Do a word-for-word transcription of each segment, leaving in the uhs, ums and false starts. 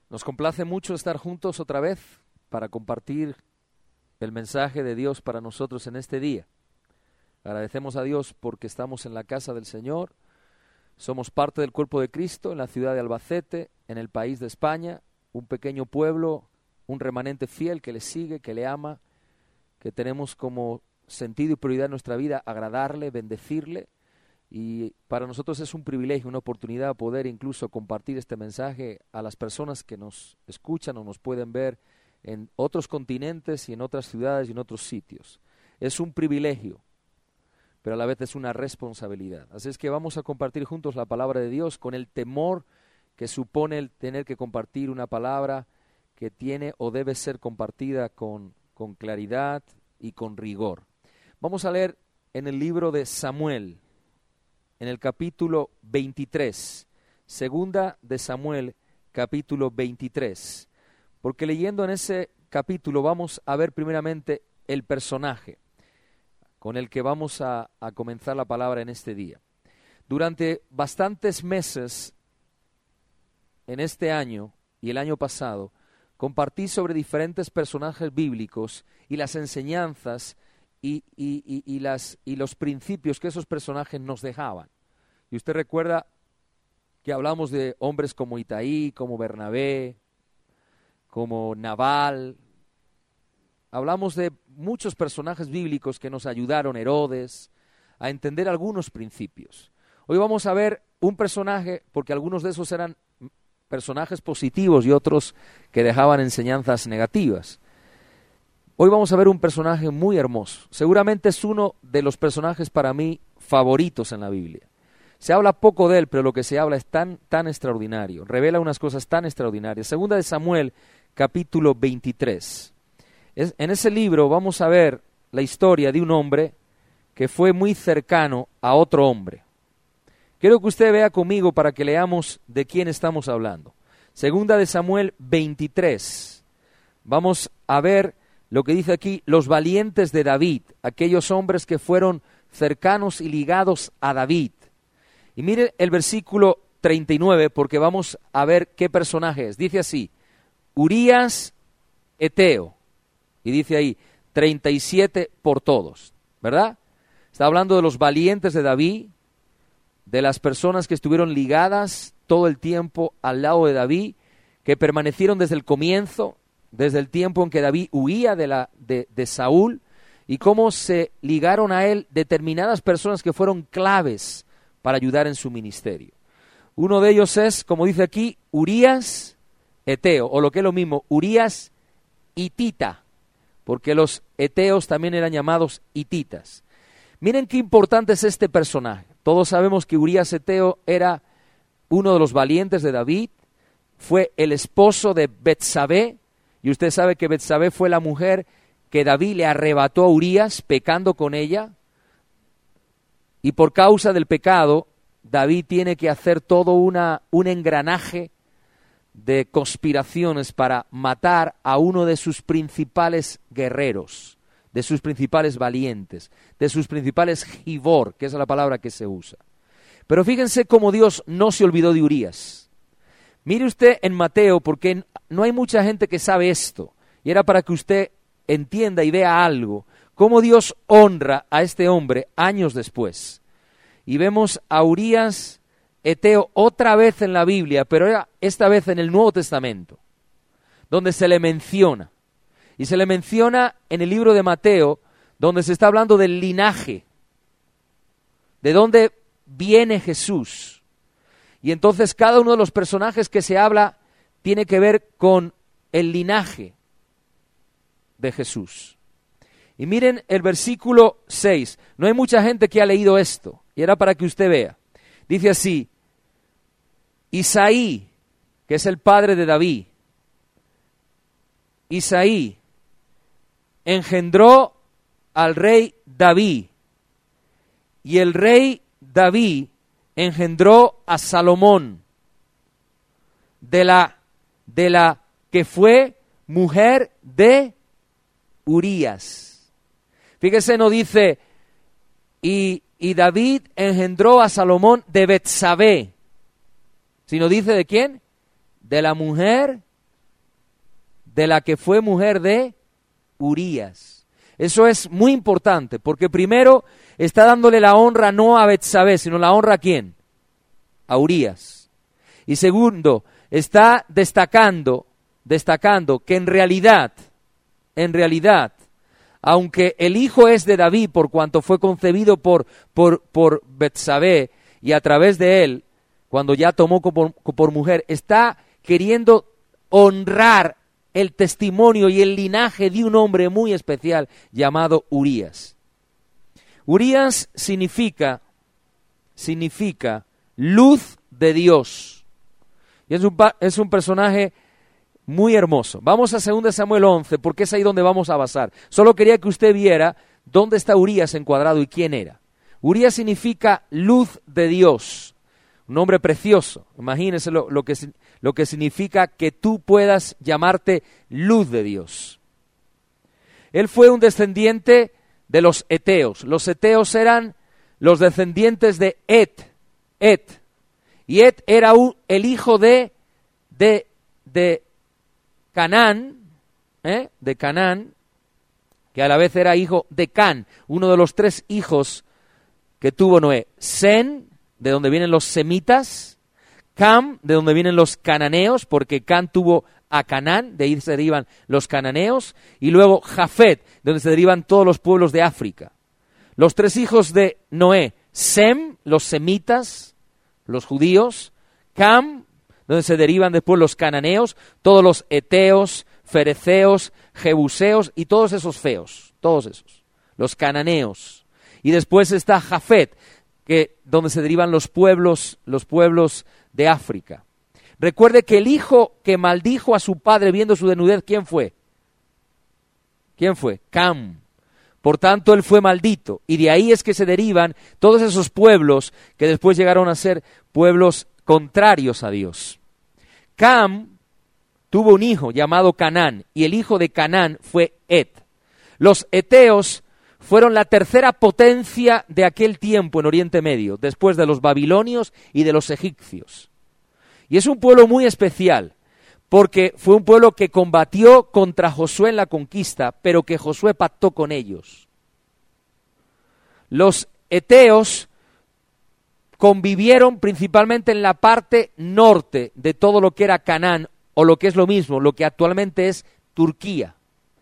Nos complace mucho estar juntos otra vez para compartir el mensaje de Dios para nosotros en este día. Agradecemos a Dios porque estamos en la casa del Señor, somos parte del cuerpo de Cristo en la ciudad de Albacete, en el país de España, un pequeño pueblo, un remanente fiel que le sigue, que le ama, que tenemos como sentido y prioridad en nuestra vida agradarle, bendecirle, y para nosotros es un privilegio, una oportunidad poder incluso compartir este mensaje a las personas que nos escuchan o nos pueden ver en otros continentes y en otras ciudades y en otros sitios. Es un privilegio, pero a la vez es una responsabilidad. Así es que vamos a compartir juntos la palabra de Dios con el temor que supone el tener que compartir una palabra que tiene o debe ser compartida con, con claridad y con rigor. Vamos a leer en el libro de Samuel, en el capítulo veintitrés, segunda de Samuel, capítulo veintitrés, porque leyendo en ese capítulo vamos a ver primeramente el personaje con el que vamos a, a comenzar la palabra en este día. Durante bastantes meses en este año y el año pasado, compartí sobre diferentes personajes bíblicos y las enseñanzas y, y, y, y, las, y los principios que esos personajes nos dejaban. Y usted recuerda que hablamos de hombres como Itaí, como Bernabé, como Nabal. Hablamos de muchos personajes bíblicos que nos ayudaron, Herodes, a entender algunos principios. Hoy vamos a ver un personaje, porque algunos de esos eran personajes positivos y otros que dejaban enseñanzas negativas. Hoy vamos a ver un personaje muy hermoso. Seguramente es uno de los personajes para mí favoritos en la Biblia. Se habla poco de él, pero lo que se habla es tan, tan extraordinario. Revela unas cosas tan extraordinarias. Segunda de Samuel, capítulo veintitrés. Es, en ese libro vamos a ver la historia de un hombre que fue muy cercano a otro hombre. Quiero que usted vea conmigo para que leamos de quién estamos hablando. Segunda de Samuel veintitrés. Vamos a ver lo que dice aquí, los valientes de David, aquellos hombres que fueron cercanos y ligados a David. Y mire el versículo treinta y nueve, porque vamos a ver qué personaje es. Dice así, Urías Eteo, y dice ahí, treinta y siete por todos, ¿verdad? Está hablando de los valientes de David, de las personas que estuvieron ligadas todo el tiempo al lado de David, que permanecieron desde el comienzo, desde el tiempo en que David huía de, la, de, de Saúl, y cómo se ligaron a él determinadas personas que fueron claves para ayudar en su ministerio. Uno de ellos es, como dice aquí, Urías Eteo, o lo que es lo mismo, Urías Hitita, porque los eteos también eran llamados hititas. Miren qué importante es este personaje. Todos sabemos que Urías Eteo era uno de los valientes de David, fue el esposo de Betsabé, y usted sabe que Betsabé fue la mujer que David le arrebató a Urías pecando con ella, y por causa del pecado, David tiene que hacer todo una, un engranaje de conspiraciones para matar a uno de sus principales guerreros, de sus principales valientes, de sus principales gibor, que es la palabra que se usa. Pero fíjense cómo Dios no se olvidó de Urías. Mire usted en Mateo, porque no hay mucha gente que sabe esto, y era para que usted entienda y vea algo, cómo Dios honra a este hombre años después. Y vemos a Urías Eteo otra vez en la Biblia, pero era esta vez en el Nuevo Testamento, donde se le menciona. Y se le menciona en el libro de Mateo, donde se está hablando del linaje, de dónde viene Jesús. Y entonces cada uno de los personajes que se habla tiene que ver con el linaje de Jesús. Y miren el versículo seis. No hay mucha gente que ha leído esto, y era para que usted vea. Dice así, Isaí, que es el padre de David, Isaí engendró al rey David, y el rey David engendró a Salomón, de la, de la que fue mujer de Urías. Fíjese, no dice, y, y David engendró a Salomón de Betsabé, sino dice de quién, de la mujer de la que fue mujer de Urías. Eso es muy importante, porque primero está dándole la honra no a Betsabé, sino la honra a ¿quién? A Urías. Y segundo, está destacando, destacando que en realidad, en realidad, aunque el hijo es de David por cuanto fue concebido por, por, por Betsabé, y a través de él, cuando ya tomó por, por mujer, está queriendo honrar el testimonio y el linaje de un hombre muy especial llamado Urías. Urías significa, significa luz de Dios. Y es un, es un personaje muy hermoso. Vamos a segunda Samuel once, porque es ahí donde vamos a basar. Solo quería que usted viera dónde está Urías encuadrado y quién era. Urías significa luz de Dios. Un nombre precioso. Imagínese lo, lo, que, lo que significa que tú puedas llamarte luz de Dios. Él fue un descendiente de los heteos. Los heteos eran los descendientes de Et. Et. Y Et era un, el hijo de, de, de Canaán, ¿eh? de Canaán, que a la vez era hijo de Can, uno de los tres hijos que tuvo Noé. Sen, de donde vienen los semitas, Cam, de donde vienen los cananeos, porque Can tuvo a Canaán, de ahí se derivan los cananeos, y luego Jafet, de donde se derivan todos los pueblos de África. Los tres hijos de Noé, Sem, los semitas, los judíos, Cam, donde se derivan después los cananeos, todos los eteos, fereceos, jebuseos y todos esos feos, todos esos, los cananeos. Y después está Jafet, que donde se derivan los pueblos, los pueblos de África. Recuerde que el hijo que maldijo a su padre viendo su desnudez, ¿quién fue? ¿Quién fue? Cam. Por tanto, él fue maldito. Y de ahí es que se derivan todos esos pueblos que después llegaron a ser pueblos contrarios a Dios. Cam tuvo un hijo llamado Canaán, y el hijo de Canaán fue Et. Los eteos fueron la tercera potencia de aquel tiempo en Oriente Medio, después de los babilonios y de los egipcios. Y es un pueblo muy especial, porque fue un pueblo que combatió contra Josué en la conquista, pero que Josué pactó con ellos. Los eteos convivieron principalmente en la parte norte de todo lo que era Canaán, o lo que es lo mismo, lo que actualmente es Turquía.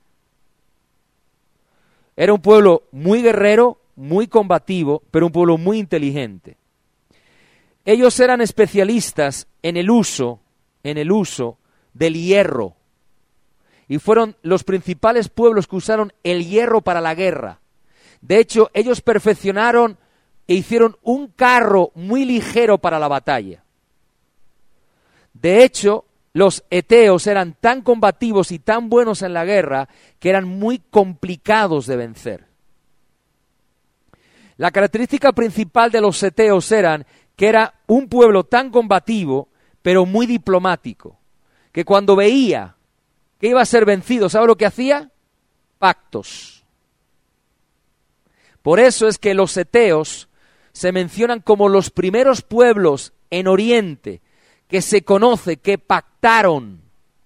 Era un pueblo muy guerrero, muy combativo, pero un pueblo muy inteligente. Ellos eran especialistas en el uso, en el uso del hierro. Y fueron los principales pueblos que usaron el hierro para la guerra. De hecho, ellos perfeccionaron e hicieron un carro muy ligero para la batalla. De hecho, los eteos eran tan combativos y tan buenos en la guerra que eran muy complicados de vencer. La característica principal de los eteos eran que era un pueblo tan combativo, pero muy diplomático, que cuando veía que iba a ser vencido, ¿sabe lo que hacía? Pactos. Por eso es que los eteos se mencionan como los primeros pueblos en Oriente que se conoce, que pactaron.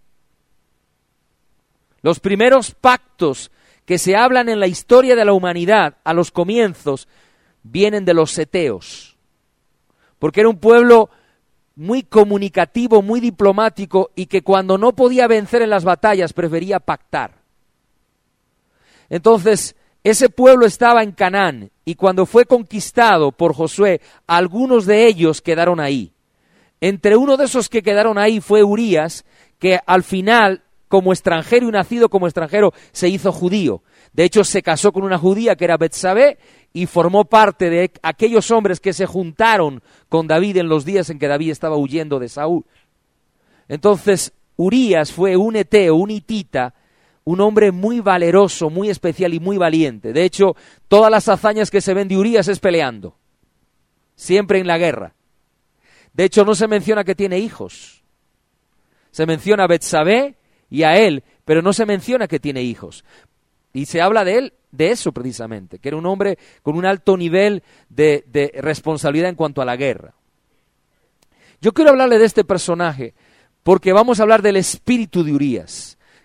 Los primeros pactos que se hablan en la historia de la humanidad a los comienzos vienen de los eteos, porque era un pueblo muy comunicativo, muy diplomático, y que cuando no podía vencer en las batallas prefería pactar. Entonces, ese pueblo estaba en Canaán, y cuando fue conquistado por Josué, algunos de ellos quedaron ahí. Entre uno de esos que quedaron ahí fue Urías, que al final, como extranjero y nacido como extranjero, se hizo judío. De hecho, se casó con una judía que era Betsabé y formó parte de aquellos hombres que se juntaron con David en los días en que David estaba huyendo de Saúl. Entonces, Urías fue un eteo, un hitita, un hombre muy valeroso, muy especial y muy valiente. De hecho, todas las hazañas que se ven de Urías es peleando, siempre en la guerra. De hecho, no se menciona que tiene hijos. Se menciona a Betsabé y a él, pero no se menciona que tiene hijos. Y se habla de él, de eso precisamente, que era un hombre con un alto nivel de, de responsabilidad en cuanto a la guerra. Yo quiero hablarle de este personaje porque vamos a hablar del espíritu de Urías,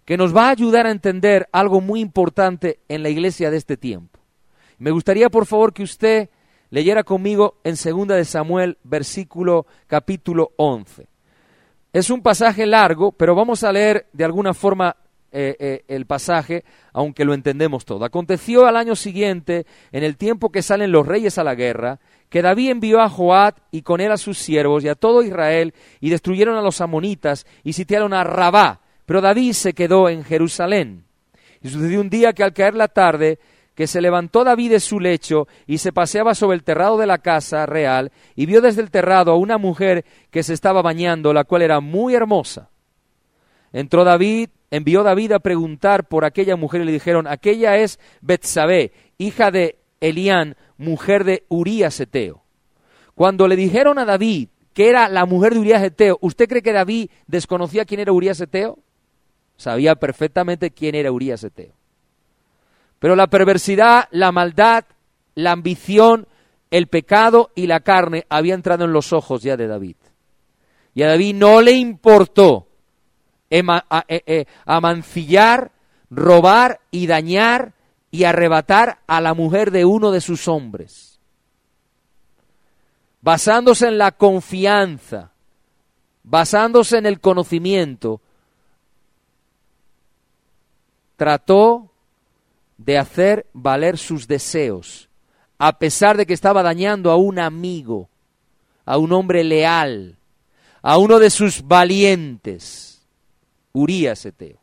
que nos va a ayudar a entender algo muy importante en la iglesia de este tiempo. Me gustaría, por favor, que usted leyera conmigo en segunda de Samuel, versículo capítulo once. Es un pasaje largo, pero vamos a leer de alguna forma eh, eh, el pasaje, aunque lo entendemos todo. Aconteció al año siguiente, en el tiempo que salen los reyes a la guerra, que David envió a Joab y con él a sus siervos y a todo Israel, y destruyeron a los amonitas y sitiaron a Rabá, pero David se quedó en Jerusalén. Y sucedió un día que al caer la tarde, que se levantó David de su lecho y se paseaba sobre el terrado de la casa real, y vio desde el terrado a una mujer que se estaba bañando, la cual era muy hermosa. Entró David, envió David a preguntar por aquella mujer, y le dijeron: aquella es Betsabé, hija de Elián, mujer de Urías Eteo. Cuando le dijeron a David que era la mujer de Urías Eteo, ¿usted cree que David desconocía quién era Urías Eteo? Sabía perfectamente quién era Urías Eteo. Pero la perversidad, la maldad, la ambición, el pecado y la carne había entrado en los ojos ya de David. Y a David no le importó ema, a, a, a, amancillar, robar y dañar y arrebatar a la mujer de uno de sus hombres. Basándose en la confianza, basándose en el conocimiento, trató de hacer valer sus deseos, a pesar de que estaba dañando a un amigo, a un hombre leal, a uno de sus valientes, Urías Eteo.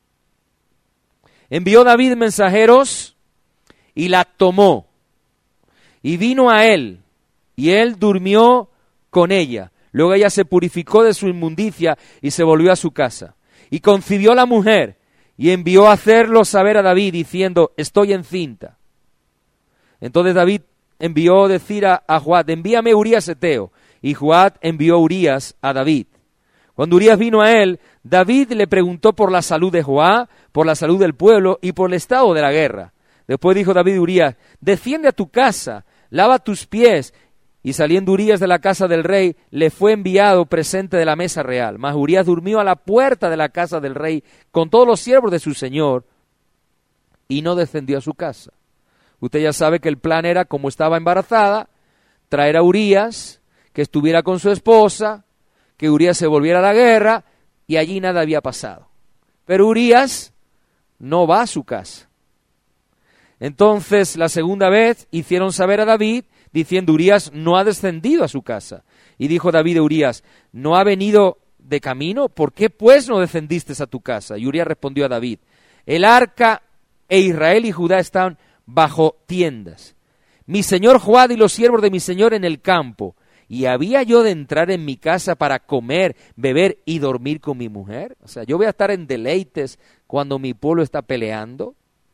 Envió David mensajeros y la tomó, y vino a él, y él durmió con ella. Luego ella se purificó de su inmundicia y se volvió a su casa. Y concibió la mujer, y envió a hacerlo saber a David, diciendo: estoy encinta. Entonces David envió decir a, a Joab: envíame Urías Eteo. Y Joab envió Urías a David. Cuando Urías vino a él, David le preguntó por la salud de Joab, por la salud del pueblo y por el estado de la guerra. Después dijo David a Urías: desciende a tu casa, lava tus pies. Y saliendo Urías de la casa del rey, le fue enviado presente de la mesa real. Mas Urías durmió a la puerta de la casa del rey con todos los siervos de su señor y no descendió a su casa. Usted ya sabe que el plan era, como estaba embarazada, traer a Urías, que estuviera con su esposa, que Urías se volviera a la guerra, y allí nada había pasado. Pero Urías no va a su casa. Entonces, la segunda vez hicieron saber a David, diciendo: Urías no ha descendido a su casa. Y dijo David a Urías: ¿no ha venido de camino? ¿Por qué pues no descendiste a tu casa? Y Urías respondió a David: el arca e Israel y Judá están bajo tiendas, mi señor Joab y los siervos de mi señor en el campo. ¿Y había yo de entrar en mi casa para comer, beber y dormir con mi mujer? O sea, ¿yo voy a estar en deleites cuando mi pueblo está peleando?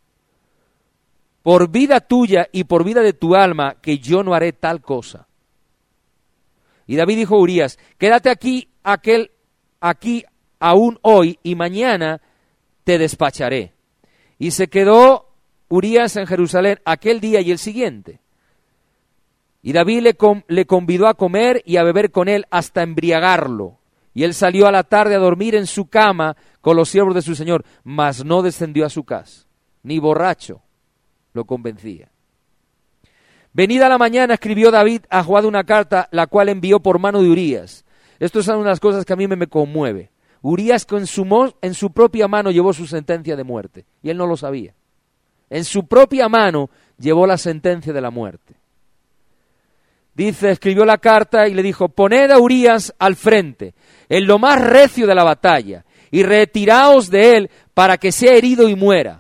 Por vida tuya y por vida de tu alma, que yo no haré tal cosa. Y David dijo a Urías: quédate aquí, aquel, aquí aún hoy, y mañana te despacharé. Y se quedó Urías en Jerusalén aquel día y el siguiente. Y David le, com, le convidó a comer y a beber con él hasta embriagarlo. Y él salió a la tarde a dormir en su cama con los siervos de su señor, mas no descendió a su casa, ni borracho lo convencía. Venida la mañana, escribió David a Joab una carta, la cual envió por mano de Urías. Estas son unas cosas que a mí me, me conmueve. Urías con su, en su propia mano llevó su sentencia de muerte, y él no lo sabía. En su propia mano llevó la sentencia de la muerte. Dice, escribió la carta y le dijo: poned a Urías al frente, en lo más recio de la batalla, y retiraos de él para que sea herido y muera.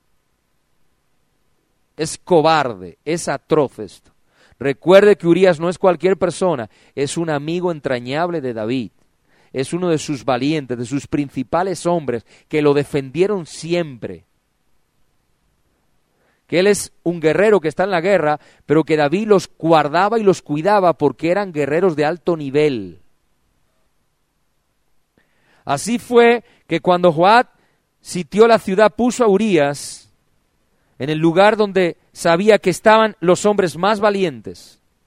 Es cobarde, es atroz esto. Recuerde que Urías no es cualquier persona, es un amigo entrañable de David. Es uno de sus valientes, de sus principales hombres, que lo defendieron siempre. Que él es un guerrero que está en la guerra, pero que David los guardaba y los cuidaba porque eran guerreros de alto nivel. Así fue que cuando Joab sitió la ciudad, puso a Urías en el lugar donde sabía que estaban los hombres más valientes.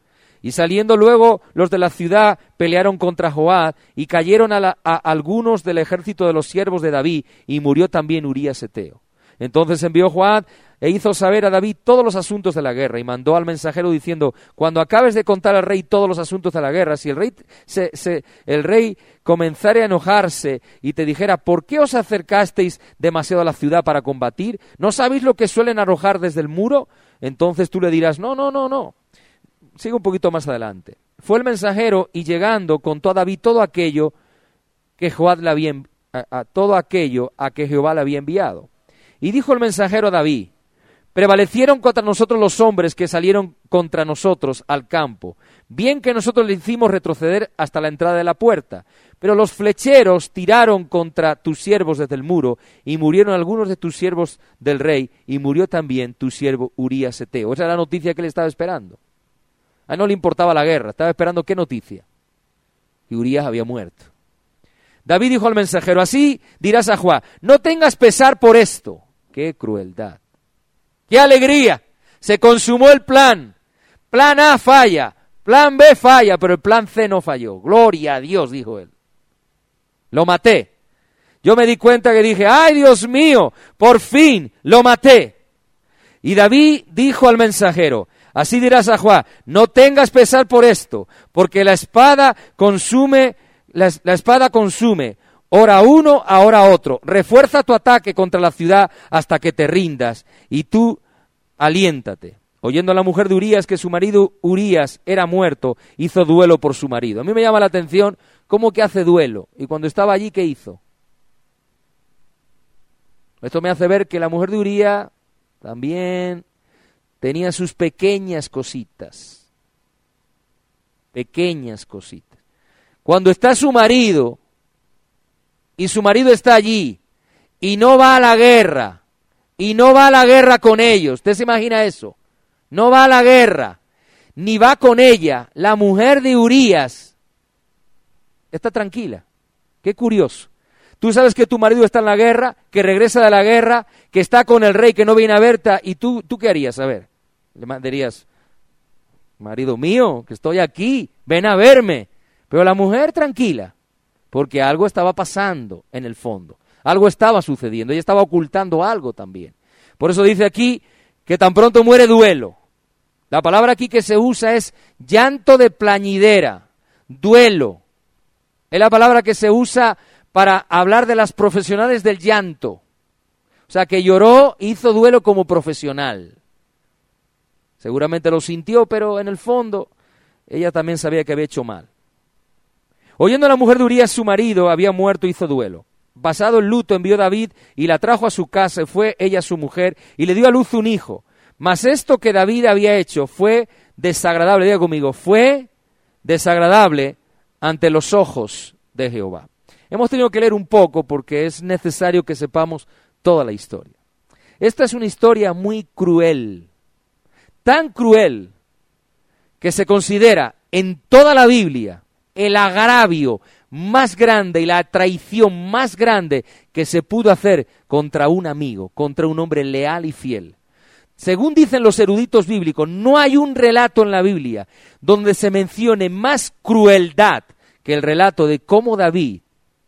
Y saliendo luego los de la ciudad pelearon contra Joab y cayeron a, la, a algunos del ejército de los siervos de David y murió también Urías Eteo. Entonces envió Joab e hizo saber a David todos los asuntos de la guerra y mandó al mensajero diciendo, cuando acabes de contar al rey todos los asuntos de la guerra, si el rey, se, se, el rey comenzare a enojarse y te dijera, ¿por qué os acercasteis demasiado a la ciudad para combatir? ¿No sabéis lo que suelen arrojar desde el muro? Entonces tú le dirás, no, no, no, no. Sigue un poquito más adelante. Fue el mensajero y llegando contó a David todo aquello que Joab le había, a, a todo aquello a que Jehová le había enviado. Y dijo el mensajero a David, prevalecieron contra nosotros los hombres que salieron contra nosotros al campo, bien que nosotros le hicimos retroceder hasta la entrada de la puerta, pero los flecheros tiraron contra tus siervos desde el muro, y murieron algunos de tus siervos del rey, y murió también tu siervo Urías Eteo. Esa era la noticia que él estaba esperando. A él no le importaba la guerra, estaba esperando qué noticia. Y Urías había muerto. David dijo al mensajero, así dirás a Joab, no tengas pesar por esto. ¡Qué crueldad! ¡Qué alegría! Se consumó el plan. Plan A falla, plan B falla, pero el plan C no falló. Gloria a Dios, dijo él. Lo maté. Yo me di cuenta que dije, ¡ay, Dios mío! Por fin, lo maté. Y David dijo al mensajero, así dirás a Joab, no tengas pesar por esto, porque la espada consume, la, la espada consume, ora uno, ahora otro. Refuerza tu ataque contra la ciudad hasta que te rindas, y tú aliéntate. Oyendo a la mujer de Urías que su marido Urías era muerto, hizo duelo por su marido. A mí me llama la atención cómo que hace duelo, y cuando estaba allí, ¿qué hizo? Esto me hace ver que la mujer de Urías también tenía sus pequeñas cositas, pequeñas cositas. Cuando está su marido, y su marido está allí, y no va a la guerra, y no va a la guerra con ellos, ¿usted se imagina eso? No va a la guerra, ni va con ella, la mujer de Urías está tranquila. Qué curioso. Tú sabes que tu marido está en la guerra, que regresa de la guerra, que está con el rey, que no viene a verte, y tú, ¿tú qué harías? A ver, le dirías, marido mío, que estoy aquí, ven a verme. Pero la mujer tranquila, porque algo estaba pasando en el fondo, algo estaba sucediendo, ella estaba ocultando algo también. Por eso dice aquí que tan pronto muere duelo. La palabra aquí que se usa es llanto de plañidera, duelo. Es la palabra que se usa para hablar de las profesionales del llanto. O sea, que lloró, hizo duelo como profesional. Seguramente lo sintió, pero en el fondo ella también sabía que había hecho mal. Oyendo a la mujer de Urías, su marido había muerto, hizo duelo. Pasado el luto, envió David y la trajo a su casa, y fue ella su mujer, y le dio a luz un hijo. Mas esto que David había hecho fue desagradable, diga conmigo, fue desagradable ante los ojos de Jehová. Hemos tenido que leer un poco porque es necesario que sepamos toda la historia. Esta es una historia muy cruel, tan cruel que se considera en toda la Biblia el agravio más grande y la traición más grande que se pudo hacer contra un amigo, contra un hombre leal y fiel. Según dicen los eruditos bíblicos, no hay un relato en la Biblia donde se mencione más crueldad que el relato de cómo David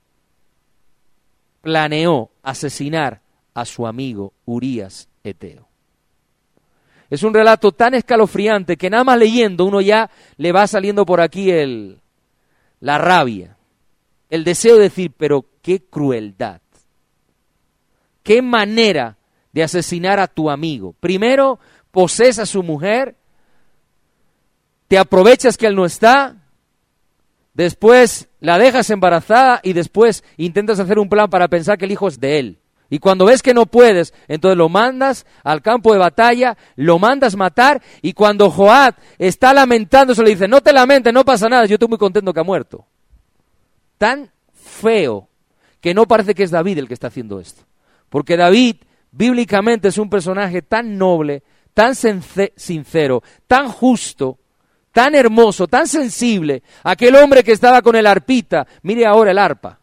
planeó asesinar a su amigo Urías Eteo. Es un relato tan escalofriante que nada más leyendo uno ya le va saliendo por aquí el, la rabia, el deseo de decir, pero qué crueldad, qué manera de asesinar a tu amigo. Primero, posees a su mujer, te aprovechas que él no está, después la dejas embarazada y después intentas hacer un plan para pensar que el hijo es de él. Y cuando ves que no puedes, entonces lo mandas al campo de batalla, lo mandas matar, y cuando Joab está lamentándose le dice, no te lamentes, no pasa nada, yo estoy muy contento que ha muerto. Tan feo que no parece que es David el que está haciendo esto. Porque David bíblicamente es un personaje tan noble, tan sincero, tan justo, tan hermoso, tan sensible. Aquel hombre que estaba con el arpita, mire ahora el arpa.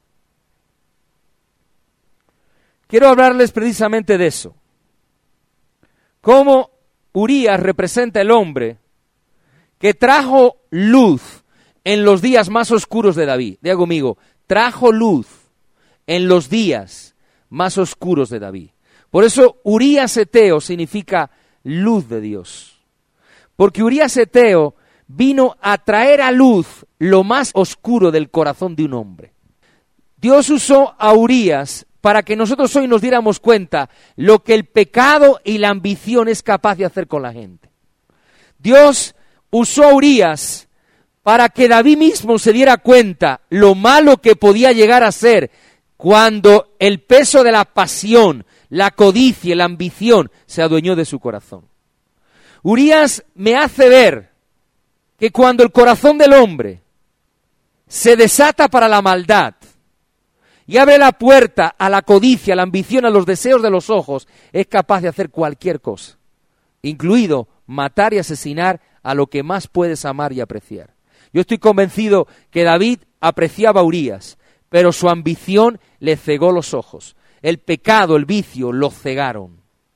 Quiero hablarles precisamente de eso. Cómo Urías representa el hombre que trajo luz en los días más oscuros de David. Diga conmigo, trajo luz en los días más oscuros de David. Por eso Urías Eteo significa luz de Dios. Porque Urías Eteo vino a traer a luz lo más oscuro del corazón de un hombre. Dios usó a Urías para que nosotros hoy nos diéramos cuenta lo que el pecado y la ambición es capaz de hacer con la gente. Dios usó a Urías para que David mismo se diera cuenta lo malo que podía llegar a ser cuando el peso de la pasión, la codicia, la ambición se adueñó de su corazón. Urías me hace ver que cuando el corazón del hombre se desata para la maldad y abre la puerta a la codicia, a la ambición, a los deseos de los ojos, es capaz de hacer cualquier cosa, incluido matar y asesinar a lo que más puedes amar y apreciar. Yo estoy convencido que David apreciaba a Urías, pero su ambición le cegó los ojos. El pecado, el vicio, lo cegaron.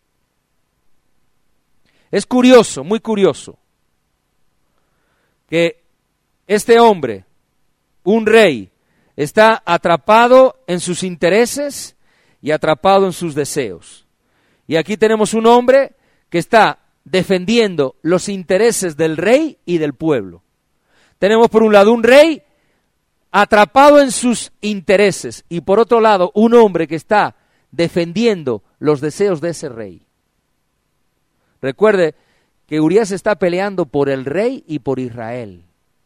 Es curioso, muy curioso, que este hombre, un rey, está atrapado en sus intereses y atrapado en sus deseos. Y aquí tenemos un hombre que está defendiendo los intereses del rey y del pueblo. Tenemos por un lado un rey atrapado en sus intereses y por otro lado un hombre que está defendiendo los deseos de ese rey. Recuerde que Urías está peleando por el rey y por Israel.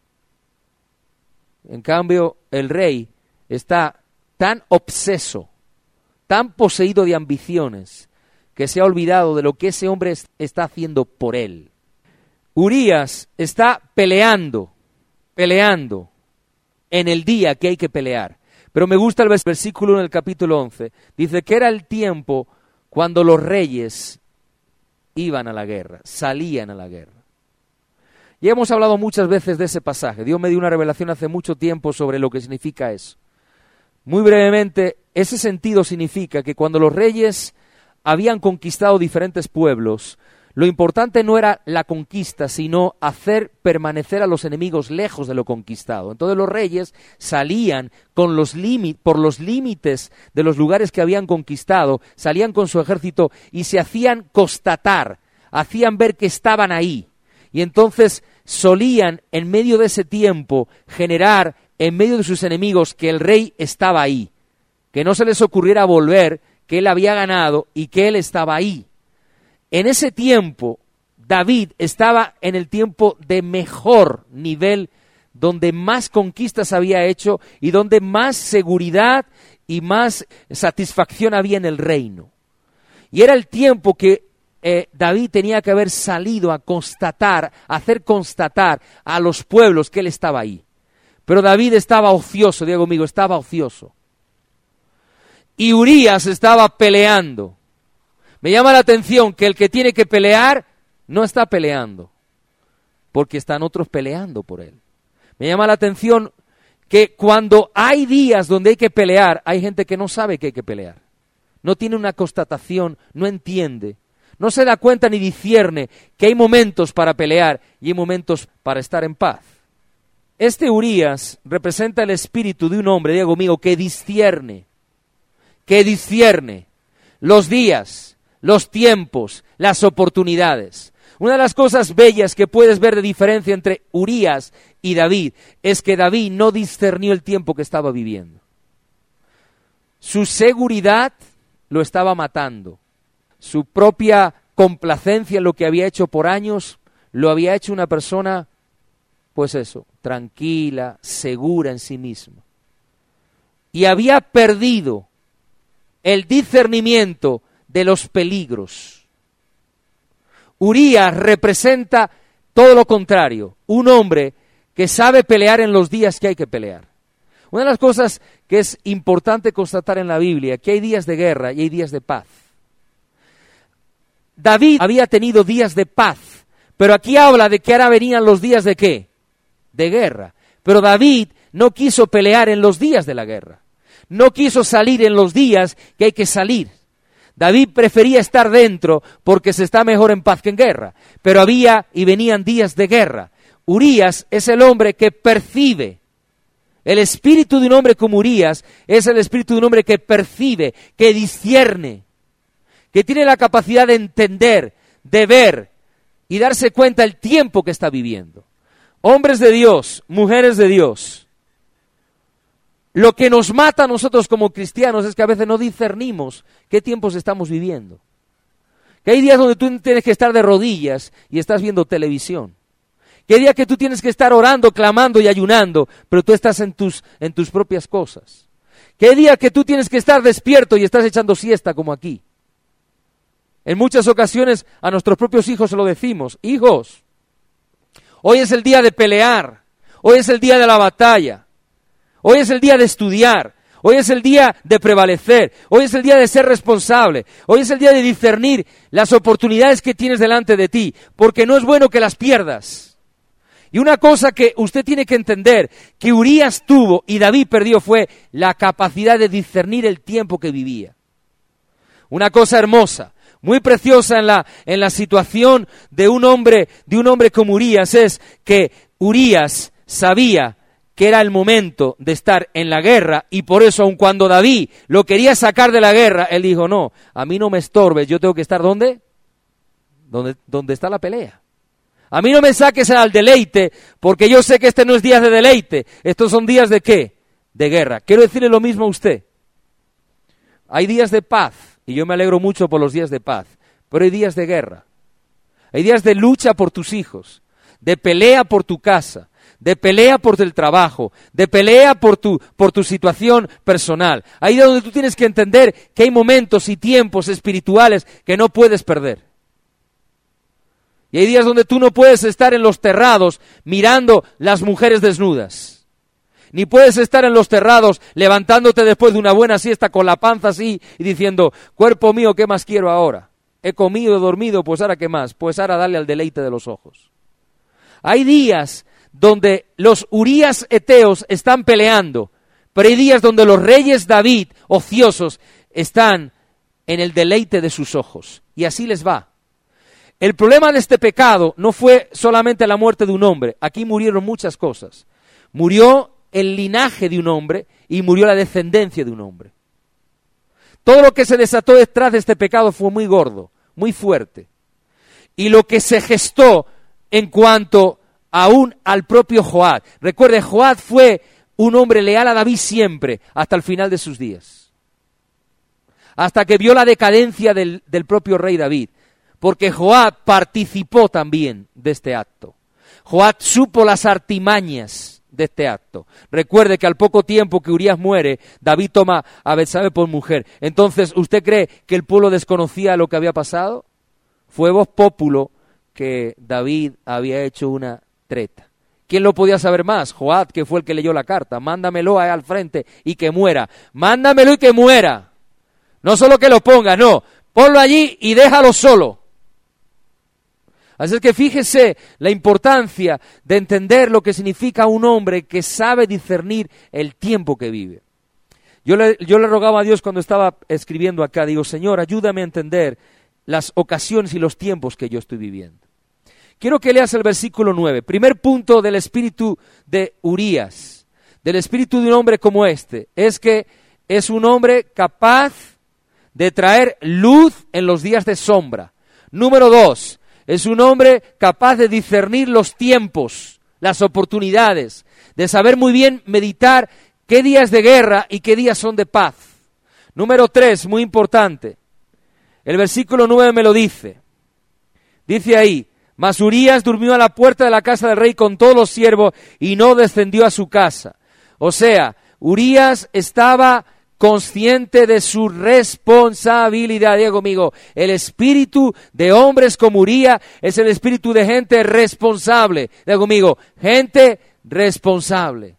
En cambio, el rey está tan obseso, tan poseído de ambiciones, que se ha olvidado de lo que ese hombre está haciendo por él. Urías está peleando, peleando en el día que hay que pelear. Pero me gusta el versículo en el capítulo once. Dice que era el tiempo cuando los reyes iban a la guerra, salían a la guerra. Ya hemos hablado muchas veces de ese pasaje. Dios me dio una revelación hace mucho tiempo sobre lo que significa eso. Muy brevemente, ese sentido significa que cuando los reyes habían conquistado diferentes pueblos, lo importante no era la conquista, sino hacer permanecer a los enemigos lejos de lo conquistado. Entonces los reyes salían con los límites, por los límites de los lugares que habían conquistado, salían con su ejército y se hacían constatar, hacían ver que estaban ahí. Y entonces solían, en medio de ese tiempo, generar en medio de sus enemigos que el rey estaba ahí, que no se les ocurriera volver, que él había ganado y que él estaba ahí. En ese tiempo, David estaba en el tiempo de mejor nivel, donde más conquistas había hecho y donde más seguridad y más satisfacción había en el reino. Y era el tiempo que Eh, David tenía que haber salido a constatar, a hacer constatar a los pueblos que él estaba ahí. Pero David estaba ocioso, diga conmigo, estaba ocioso. Y Urías estaba peleando. Me llama la atención que el que tiene que pelear no está peleando, porque están otros peleando por él. Me llama la atención que cuando hay días donde hay que pelear, hay gente que no sabe que hay que pelear. No tiene una constatación, no entiende. No se da cuenta ni discierne que hay momentos para pelear y hay momentos para estar en paz. Este Urías representa el espíritu de un hombre, digo mío, que discierne, que discierne los días, los tiempos, las oportunidades. Una de las cosas bellas que puedes ver de diferencia entre Urías y David es que David no discernió el tiempo que estaba viviendo. Su seguridad lo estaba matando. Su propia complacencia en lo que había hecho por años, lo había hecho una persona, pues eso, tranquila, segura en sí misma. Y había perdido el discernimiento de los peligros. Urías representa todo lo contrario, un hombre que sabe pelear en los días que hay que pelear. Una de las cosas que es importante constatar en la Biblia, que hay días de guerra y hay días de paz. David había tenido días de paz, pero aquí habla de que ahora venían los días de ¿qué? De guerra. Pero David no quiso pelear en los días de la guerra. No quiso salir en los días que hay que salir. David prefería estar dentro porque se está mejor en paz que en guerra. Pero había y venían días de guerra. Urías es el hombre que percibe. El espíritu de un hombre como Urías es el espíritu de un hombre que percibe, que discierne, que tiene la capacidad de entender, de ver y darse cuenta el tiempo que está viviendo. Hombres de Dios, mujeres de Dios, lo que nos mata a nosotros como cristianos es que a veces no discernimos qué tiempos estamos viviendo. Que hay días donde tú tienes que estar de rodillas y estás viendo televisión. Que hay días que tú tienes que estar orando, clamando y ayunando, pero tú estás en tus, en tus propias cosas. Que hay días que tú tienes que estar despierto y estás echando siesta como aquí. En muchas ocasiones a nuestros propios hijos se lo decimos: hijos, hoy es el día de pelear, hoy es el día de la batalla, hoy es el día de estudiar, hoy es el día de prevalecer, hoy es el día de ser responsable, hoy es el día de discernir las oportunidades que tienes delante de ti, porque no es bueno que las pierdas. Y una cosa que usted tiene que entender, que Urías tuvo y David perdió, fue la capacidad de discernir el tiempo que vivía. Una cosa hermosa, muy preciosa en la, en la situación de un hombre, de un hombre como Urías, es que Urías sabía que era el momento de estar en la guerra, y por eso, aun cuando David lo quería sacar de la guerra, él dijo: no, a mí no me estorbes, yo tengo que estar ¿dónde? Donde, donde está la pelea. A mí no me saques al deleite, porque yo sé que este no es día de deleite, estos son días de ¿qué? De guerra. Quiero decirle lo mismo a usted. Hay días de paz, y yo me alegro mucho por los días de paz, pero hay días de guerra. Hay días de lucha por tus hijos, de pelea por tu casa, de pelea por el trabajo, de pelea por tu, por tu situación personal. Hay días donde tú tienes que entender que hay momentos y tiempos espirituales que no puedes perder. Y hay días donde tú no puedes estar en los terrados mirando las mujeres desnudas. Ni puedes estar en los terrados levantándote después de una buena siesta con la panza así y diciendo: cuerpo mío, ¿qué más quiero ahora? He comido, he dormido, pues ahora ¿qué más? Pues ahora dale al deleite de los ojos. Hay días donde los Urías heteos están peleando, pero hay días donde los reyes David, ociosos, están en el deleite de sus ojos. Y así les va. El problema de este pecado no fue solamente la muerte de un hombre. Aquí murieron muchas cosas. Murió el linaje de un hombre y murió la descendencia de un hombre. Todo lo que se desató detrás de este pecado fue muy gordo, muy fuerte. Y lo que se gestó en cuanto aún al propio Joab. Recuerde, Joab fue un hombre leal a David siempre, hasta el final de sus días. Hasta que vio la decadencia del, del propio rey David. Porque Joab participó también de este acto. Joab supo las artimañas de este acto. Recuerde que al poco tiempo que Urías muere, David toma a Betsabe por mujer. Entonces, ¿usted cree que el pueblo desconocía lo que había pasado? Fue voz populo que David había hecho una treta. ¿Quién lo podía saber más? Joab, que fue el que leyó la carta. Mándamelo ahí al frente y que muera. Mándamelo y que muera. No solo que lo ponga, no. Ponlo allí y déjalo solo. Así es que fíjese la importancia de entender lo que significa un hombre que sabe discernir el tiempo que vive. Yo le, yo le rogaba a Dios cuando estaba escribiendo acá, digo: Señor, ayúdame a entender las ocasiones y los tiempos que yo estoy viviendo. Quiero que leas el versículo nueve, primer punto del espíritu de Urías, del espíritu de un hombre como este, es que es un hombre capaz de traer luz en los días de sombra. Número dos, es un hombre capaz de discernir los tiempos, las oportunidades, de saber muy bien meditar qué días de guerra y qué días son de paz. Número tres, muy importante, el versículo nueve me lo dice. Dice ahí: mas Urías durmió a la puerta de la casa del rey con todos los siervos y no descendió a su casa. O sea, Urías estaba consciente de su responsabilidad. Diga conmigo, el espíritu de hombres como Urías es el espíritu de gente responsable. Diga conmigo, gente responsable.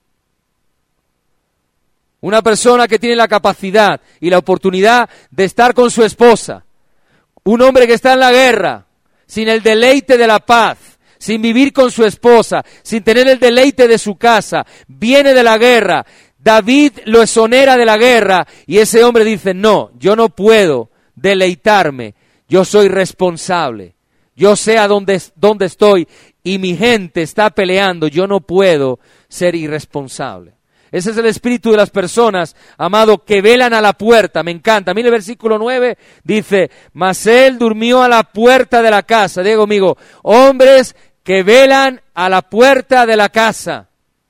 Una persona que tiene la capacidad y la oportunidad de estar con su esposa. Un hombre que está en la guerra, sin el deleite de la paz, sin vivir con su esposa, sin tener el deleite de su casa, viene de la guerra. David lo exonera de la guerra y ese hombre dice: no, yo no puedo deleitarme, yo soy responsable, Yo sé a dónde, dónde estoy y mi gente está peleando. Yo no puedo ser irresponsable. Ese es el espíritu de las personas, amado, que velan a la puerta. Me encanta. Mire el versículo nueve, dice, mas él durmió a la puerta de la casa. Digo, amigo, hombres que velan a la puerta de la casa.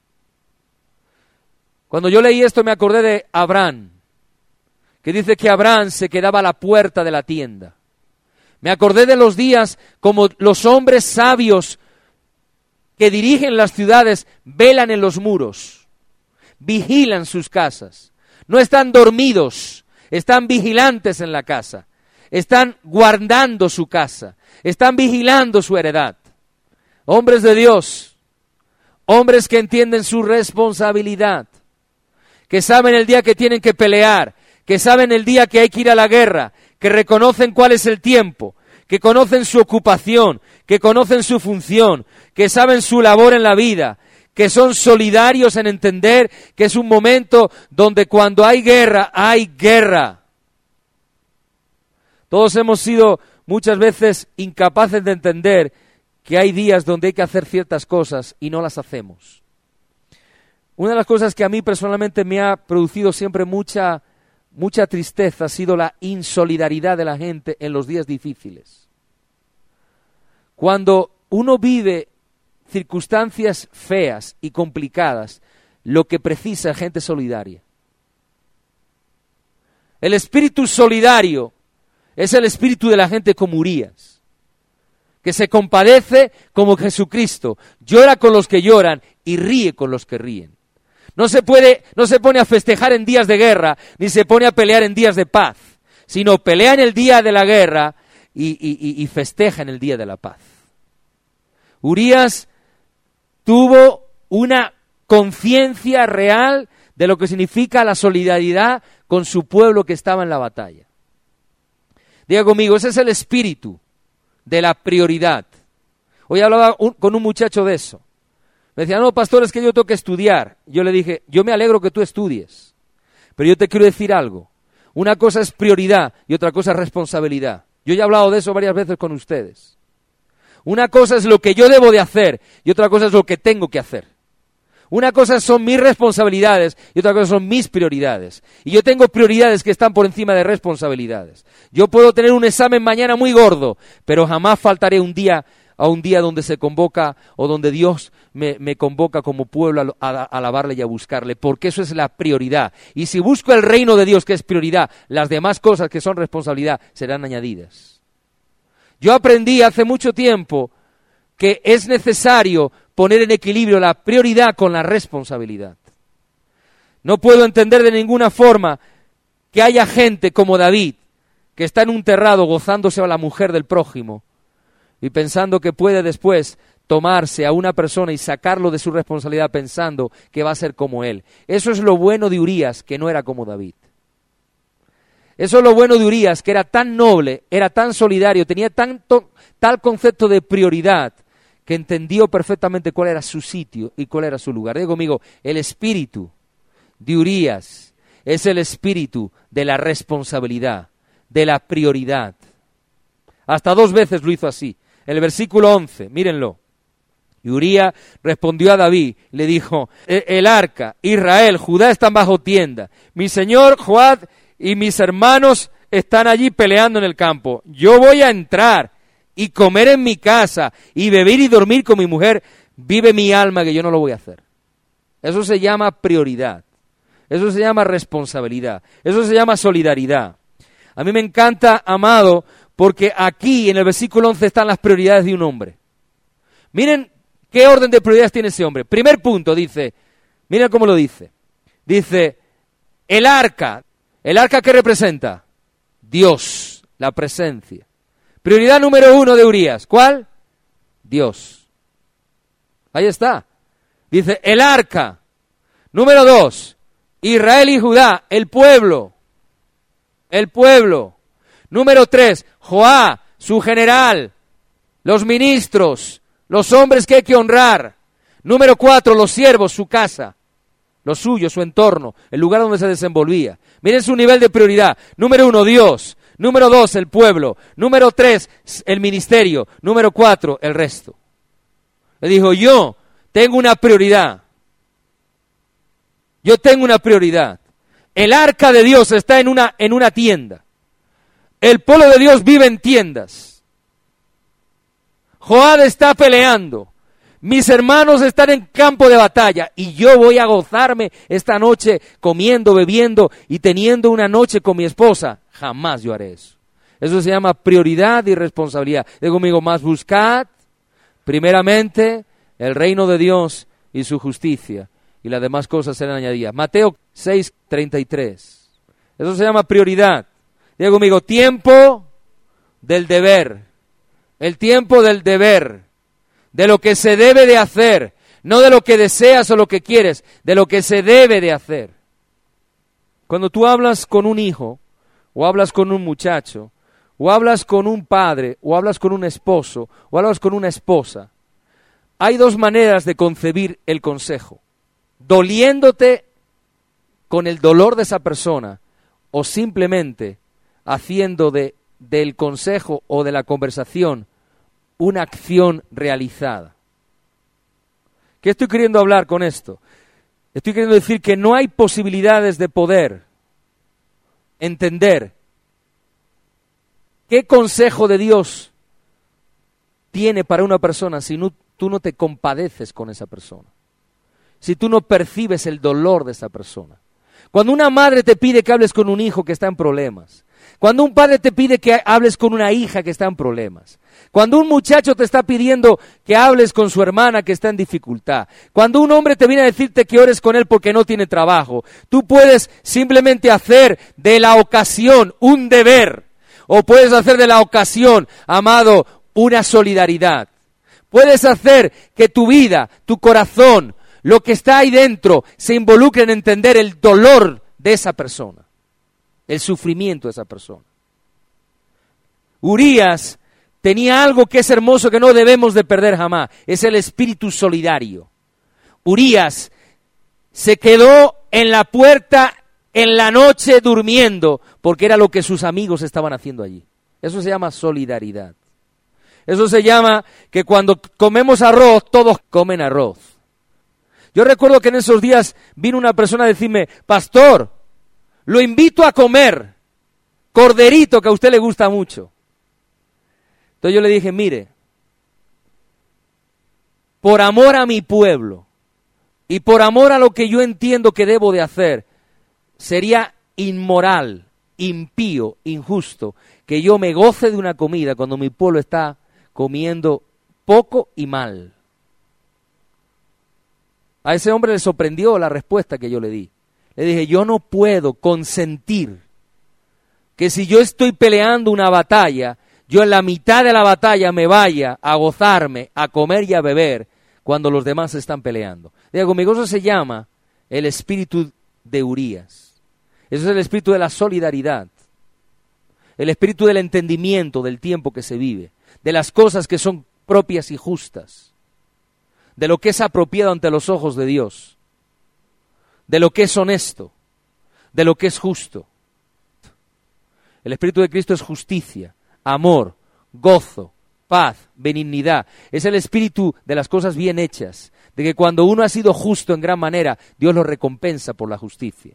Cuando yo leí esto me acordé de Abraham, que dice que Abraham se quedaba a la puerta de la tienda. Me acordé de los días como los hombres sabios que dirigen las ciudades velan en los muros, vigilan sus casas. No están dormidos, están vigilantes en la casa, están guardando su casa, están vigilando su heredad. Hombres de Dios, hombres que entienden su responsabilidad, que saben el día que tienen que pelear, que saben el día que hay que ir a la guerra, que reconocen cuál es el tiempo, que conocen su ocupación, que conocen su función, que saben su labor en la vida, que son solidarios en entender que es un momento donde cuando hay guerra, hay guerra. Todos hemos sido muchas veces incapaces de entender que hay días donde hay que hacer ciertas cosas y no las hacemos. Una de las cosas que a mí personalmente me ha producido siempre mucha, mucha tristeza ha sido la insolidaridad de la gente en los días difíciles. Cuando uno vive circunstancias feas y complicadas, lo que precisa es gente solidaria. El espíritu solidario es el espíritu de la gente como Urías, que se compadece como Jesucristo, llora con los que lloran y ríe con los que ríen. No se puede, no se pone a festejar en días de guerra, ni se pone a pelear en días de paz, sino pelea en el día de la guerra y, y, y festeja en el día de la paz. Urías tuvo una conciencia real de lo que significa la solidaridad con su pueblo que estaba en la batalla. Diga conmigo, ese es el espíritu de la prioridad. Hoy hablaba un, con un muchacho de eso. Me decía, no, pastor, es que yo tengo que estudiar. Yo le dije, yo me alegro que tú estudies, pero yo te quiero decir algo. Una cosa es prioridad y otra cosa es responsabilidad. Yo ya he hablado de eso varias veces con ustedes. Una cosa es lo que yo debo de hacer y otra cosa es lo que tengo que hacer. Una cosa son mis responsabilidades y otra cosa son mis prioridades. Y yo tengo prioridades que están por encima de responsabilidades. Yo puedo tener un examen mañana muy gordo, pero jamás faltaré un día a un día donde se convoca o donde Dios me, me convoca como pueblo a, a, a alabarle y a buscarle, porque eso es la prioridad. Y si busco el reino de Dios, que es prioridad, las demás cosas que son responsabilidad serán añadidas. Yo aprendí hace mucho tiempo que es necesario poner en equilibrio la prioridad con la responsabilidad. No puedo entender de ninguna forma que haya gente como David, que está en un terrado gozándose a la mujer del prójimo y pensando que puede después tomarse a una persona y sacarlo de su responsabilidad pensando que va a ser como él. Eso es lo bueno de Urías, que no era como David. Eso es lo bueno de Urías, que era tan noble, era tan solidario, tenía tanto, tal concepto de prioridad, que entendió perfectamente cuál era su sitio y cuál era su lugar. Digo conmigo, el espíritu de Urías es el espíritu de la responsabilidad, de la prioridad. Hasta dos veces lo hizo así. En el versículo once, mírenlo. Y Urías respondió a David, le dijo, el arca, Israel, Judá están bajo tienda. Mi señor Joab y mis hermanos están allí peleando en el campo. Yo voy a entrar y comer en mi casa y beber y dormir con mi mujer. Vive mi alma que yo no lo voy a hacer. Eso se llama prioridad. Eso se llama responsabilidad. Eso se llama solidaridad. A mí me encanta, amado, porque aquí en el versículo once están las prioridades de un hombre. Miren qué orden de prioridades tiene ese hombre. Primer punto, dice, miren cómo lo dice. Dice, el arca. ¿El arca qué representa? Dios, la presencia. Prioridad número uno de Urías. ¿Cuál? Dios. Ahí está. Dice, el arca. Número dos, Israel y Judá, el pueblo. El pueblo. Número tres, Joab, su general, los ministros, los hombres que hay que honrar. Número cuatro, los siervos, su casa, lo suyo, su entorno, el lugar donde se desenvolvía. Miren su nivel de prioridad. Número uno, Dios. Número dos, el pueblo. Número tres, el ministerio. Número cuatro, el resto. Le dijo, yo tengo una prioridad. Yo tengo una prioridad. El arca de Dios está en una, en una tienda. El pueblo de Dios vive en tiendas. Joab está peleando. Mis hermanos están en campo de batalla y yo voy a gozarme esta noche comiendo, bebiendo y teniendo una noche con mi esposa. Jamás yo haré eso. Eso se llama prioridad y responsabilidad. Digo conmigo, más buscad primeramente el reino de Dios y su justicia, y las demás cosas serán añadidas. Mateo seis, treinta y tres. Eso se llama prioridad. Digo conmigo, tiempo del deber. El tiempo del deber. De lo que se debe de hacer, no de lo que deseas o lo que quieres, de lo que se debe de hacer. Cuando tú hablas con un hijo, o hablas con un muchacho, o hablas con un padre, o hablas con un esposo, o hablas con una esposa, hay dos maneras de concebir el consejo. Doliéndote con el dolor de esa persona, o simplemente haciendo de, del consejo o de la conversación una acción realizada. ¿Qué estoy queriendo hablar con esto? Estoy queriendo decir que no hay posibilidades de poder entender qué consejo de Dios tiene para una persona si no, tú no te compadeces con esa persona, si tú no percibes el dolor de esa persona. Cuando una madre te pide que hables con un hijo que está en problemas, cuando un padre te pide que hables con una hija que está en problemas, cuando un muchacho te está pidiendo que hables con su hermana que está en dificultad, cuando un hombre te viene a decirte que ores con él porque no tiene trabajo, tú puedes simplemente hacer de la ocasión un deber, o puedes hacer de la ocasión, amado, una solidaridad. Puedes hacer que tu vida, tu corazón, lo que está ahí dentro, se involucre en entender el dolor de esa persona, el sufrimiento de esa persona. Urías tenía algo que es hermoso que no debemos de perder jamás, es el espíritu solidario. Urías se quedó en la puerta en la noche durmiendo porque era lo que sus amigos estaban haciendo allí. Eso se llama solidaridad. Eso se llama que cuando comemos arroz, todos comen arroz. Yo recuerdo que en esos días vino una persona a decirme, pastor, lo invito a comer corderito que a usted le gusta mucho. Entonces yo le dije, mire, por amor a mi pueblo y por amor a lo que yo entiendo que debo de hacer, sería inmoral, impío, injusto, que yo me goce de una comida cuando mi pueblo está comiendo poco y mal. A ese hombre le sorprendió la respuesta que yo le di. Le dije, yo no puedo consentir que si yo estoy peleando una batalla, yo en la mitad de la batalla me vaya a gozarme, a comer y a beber cuando los demás están peleando. Diga conmigo, eso se llama el espíritu de Urías. Eso es el espíritu de la solidaridad, el espíritu del entendimiento del tiempo que se vive, de las cosas que son propias y justas, de lo que es apropiado ante los ojos de Dios, de lo que es honesto, de lo que es justo. El Espíritu de Cristo es justicia, amor, gozo, paz, benignidad. Es el espíritu de las cosas bien hechas, de que cuando uno ha sido justo en gran manera, Dios lo recompensa por la justicia.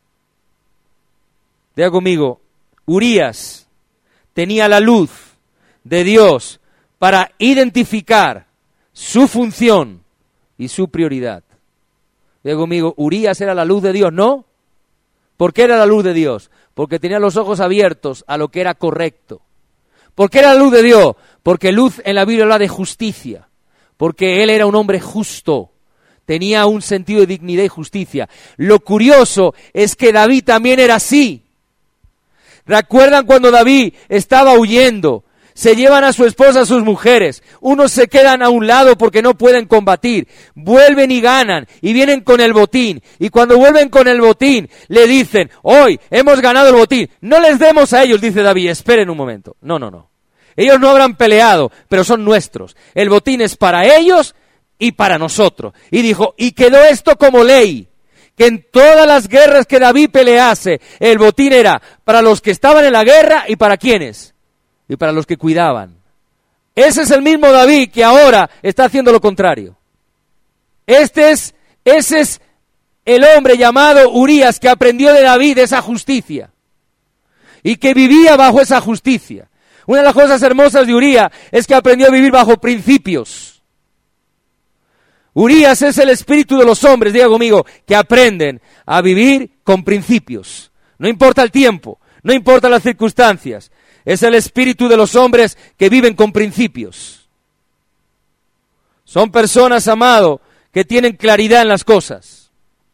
Diga conmigo, Urías tenía la luz de Dios para identificar su función y su prioridad. Diga conmigo, Urías era la luz de Dios, ¿no? ¿Por qué era la luz de Dios? Porque tenía los ojos abiertos a lo que era correcto. ¿Por qué era la luz de Dios? Porque luz en la Biblia habla de justicia. Porque él era un hombre justo. Tenía un sentido de dignidad y justicia. Lo curioso es que David también era así. ¿Recuerdan cuando David estaba huyendo? Se llevan a su esposa, a sus mujeres. Unos se quedan a un lado porque no pueden combatir. Vuelven y ganan y vienen con el botín. Y cuando vuelven con el botín, le dicen, hoy hemos ganado el botín. No les demos a ellos, dice David, esperen un momento. No, no, no. Ellos no habrán peleado, pero son nuestros. El botín es para ellos y para nosotros. Y dijo, y quedó esto como ley, que en todas las guerras que David pelease, el botín era para los que estaban en la guerra y para quiénes, y para los que cuidaban. Ese es el mismo David que ahora está haciendo lo contrario. Este es, ese es el hombre llamado Urías que aprendió de David esa justicia y que vivía bajo esa justicia. Una de las cosas hermosas de Urías es que aprendió a vivir bajo principios. Urías es el espíritu de los hombres, diga conmigo, que aprenden a vivir con principios. No importa el tiempo, no importa las circunstancias. Es el espíritu de los hombres que viven con principios. Son personas, amado, que tienen claridad en las cosas.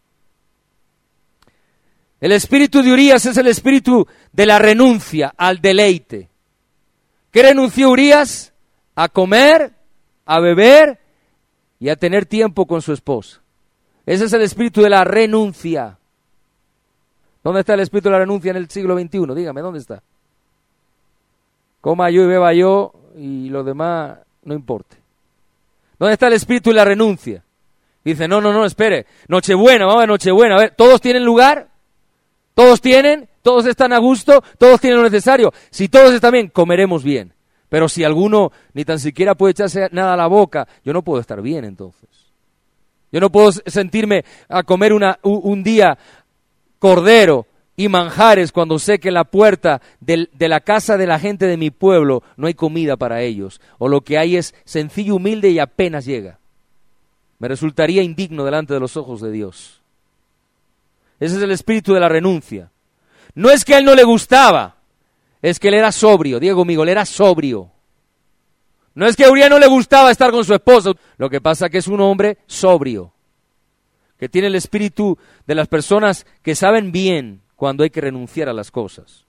El espíritu de Urías es el espíritu de la renuncia al deleite. ¿Qué renunció Urías? A comer, a beber y a tener tiempo con su esposa. Ese es el espíritu de la renuncia. ¿Dónde está el espíritu de la renuncia en el siglo veintiuno? Dígame, ¿dónde está? Coma yo y beba yo y lo demás no importe. ¿Dónde está el espíritu de la renuncia? Dice, no, no, no, espere, Nochebuena, vamos a ver Nochebuena, a ver, ¿todos tienen lugar? ¿Todos tienen? ¿Todos están a gusto? ¿Todos tienen lo necesario? Si todos están bien, comeremos bien. Pero si alguno ni tan siquiera puede echarse nada a la boca, yo no puedo estar bien entonces. Yo no puedo sentirme a comer una, un, un día cordero y manjares cuando sé que en la puerta de, de la casa de la gente de mi pueblo no hay comida para ellos. O lo que hay es sencillo, humilde y apenas llega. Me resultaría indigno delante de los ojos de Dios. Ese es el espíritu de la renuncia. No es que a él no le gustaba, es que él era sobrio. Diga conmigo, él era sobrio. No es que a Urías no le gustaba estar con su esposa, lo que pasa es que es un hombre sobrio, que tiene el espíritu de las personas que saben bien cuando hay que renunciar a las cosas.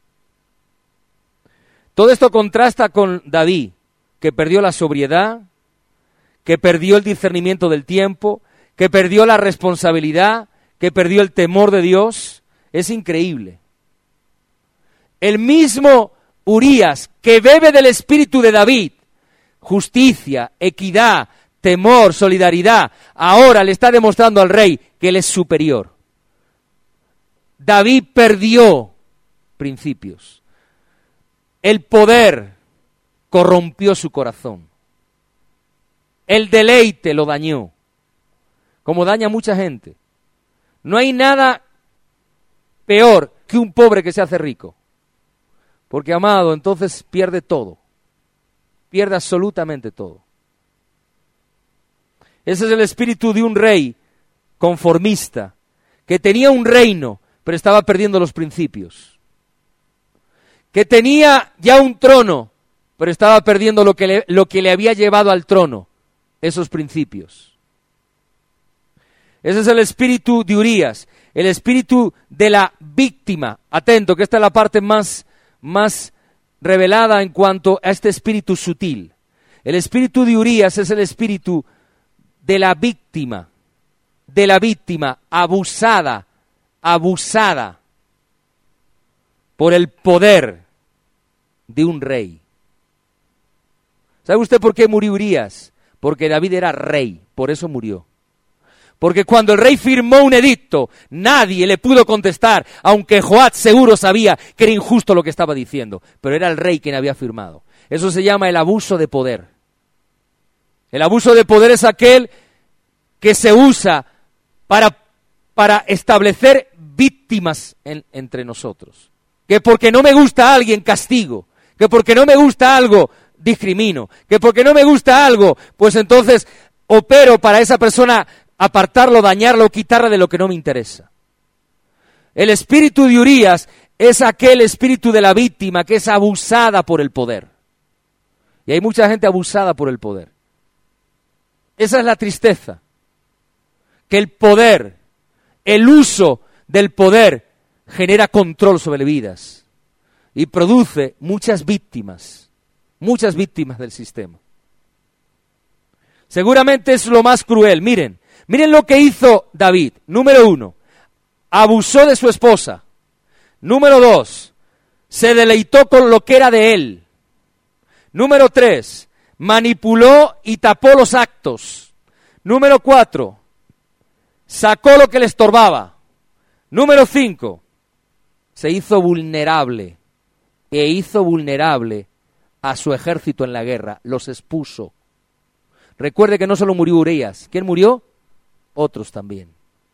Todo esto contrasta con David, que perdió la sobriedad, que perdió el discernimiento del tiempo, que perdió la responsabilidad, que perdió el temor de Dios. Es increíble. El mismo Urías que bebe del espíritu de David, justicia, equidad, temor, solidaridad, ahora le está demostrando al rey que él es superior. David perdió principios. El poder corrompió su corazón. El deleite lo dañó, como daña a mucha gente. No hay nada peor que un pobre que se hace rico. Porque, amado, entonces pierde todo. Pierde absolutamente todo. Ese es el espíritu de un rey conformista, que tenía un reino, pero estaba perdiendo los principios. Que tenía ya un trono, pero estaba perdiendo lo que le, lo que le había llevado al trono, esos principios. Ese es el espíritu de Urías, el espíritu de la víctima. Atento, que esta es la parte más... más revelada en cuanto a este espíritu sutil. El espíritu de Urías es el espíritu de la víctima, de la víctima abusada, abusada por el poder de un rey. ¿Sabe usted por qué murió Urías? Porque David era rey, por eso murió. Porque cuando el rey firmó un edicto, nadie le pudo contestar, aunque Joab seguro sabía que era injusto lo que estaba diciendo, pero era el rey quien había firmado. Eso se llama el abuso de poder. El abuso de poder es aquel que se usa para, para establecer víctimas en, entre nosotros. Que porque no me gusta a alguien castigo, que porque no me gusta algo discrimino, que porque no me gusta algo, pues entonces opero para esa persona apartarlo, dañarlo, quitarle de lo que no me interesa. El espíritu de Urías es aquel espíritu de la víctima que es abusada por el poder. Y hay mucha gente abusada por el poder. Esa es la tristeza. Que el poder, el uso del poder genera control sobre vidas y produce muchas víctimas, muchas víctimas del sistema. Seguramente es lo más cruel. Miren, miren lo que hizo David. Número uno, abusó de su esposa. Número dos, se deleitó con lo que era de él. Número tres, manipuló y tapó los actos. Número cuatro, sacó lo que le estorbaba. Número cinco, se hizo vulnerable, e hizo vulnerable a su ejército en la guerra, los expuso. Recuerde que no solo murió Urías, ¿quién murió? Otros también.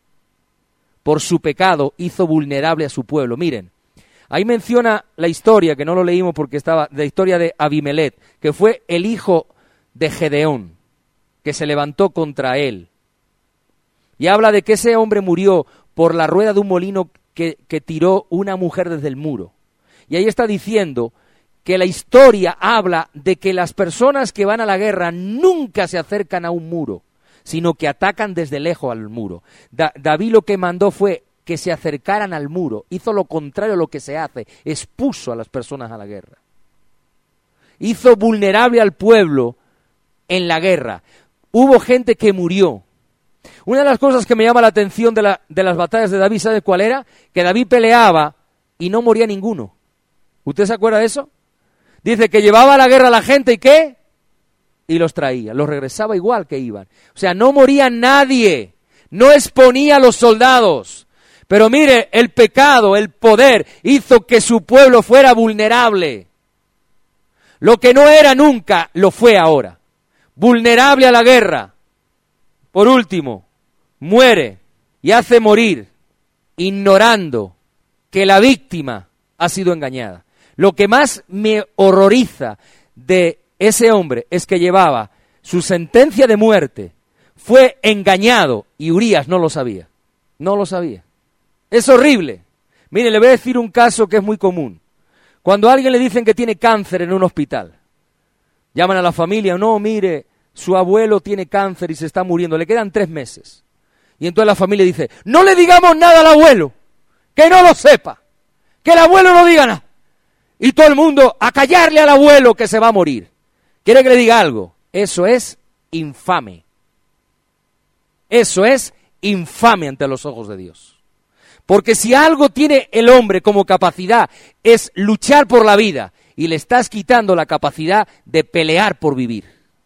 Por su pecado hizo vulnerable a su pueblo. Miren, ahí menciona la historia, que no lo leímos porque estaba, la historia de Abimelech, que fue el hijo de Gedeón, que se levantó contra él. Y habla de que ese hombre murió por la rueda de un molino que, que tiró una mujer desde el muro. Y ahí está diciendo que la historia habla de que las personas que van a la guerra nunca se acercan a un muro, sino que atacan desde lejos al muro. Da, David lo que mandó fue que se acercaran al muro, hizo lo contrario a lo que se hace, expuso a las personas a la guerra. Hizo vulnerable al pueblo en la guerra. Hubo gente que murió. Una de las cosas que me llama la atención de, la, de las batallas de David, ¿sabe cuál era? Que David peleaba y no moría ninguno. ¿Usted se acuerda de eso? Dice que llevaba a la guerra a la gente y ¿qué? Y los traía, los regresaba igual que iban. O sea, no moría nadie, no exponía a los soldados. Pero mire, el pecado, el poder, hizo que su pueblo fuera vulnerable. Lo que no era nunca, lo fue ahora. Vulnerable a la guerra. Por último, muere y hace morir, ignorando que la víctima ha sido engañada. Lo que más me horroriza de ese hombre es que llevaba su sentencia de muerte, fue engañado y Urías no lo sabía. No lo sabía. Es horrible. Mire, le voy a decir un caso que es muy común. Cuando a alguien le dicen que tiene cáncer en un hospital, llaman a la familia, no, mire, su abuelo tiene cáncer y se está muriendo, le quedan tres meses. Y entonces la familia dice, no le digamos nada al abuelo, que no lo sepa, que el abuelo no diga nada. Y todo el mundo a callarle al abuelo que se va a morir. ¿Quiere que le diga algo? Eso es infame. Eso es infame ante los ojos de Dios. Porque si algo tiene el hombre como capacidad es luchar por la vida y le estás quitando la capacidad de pelear por vivir.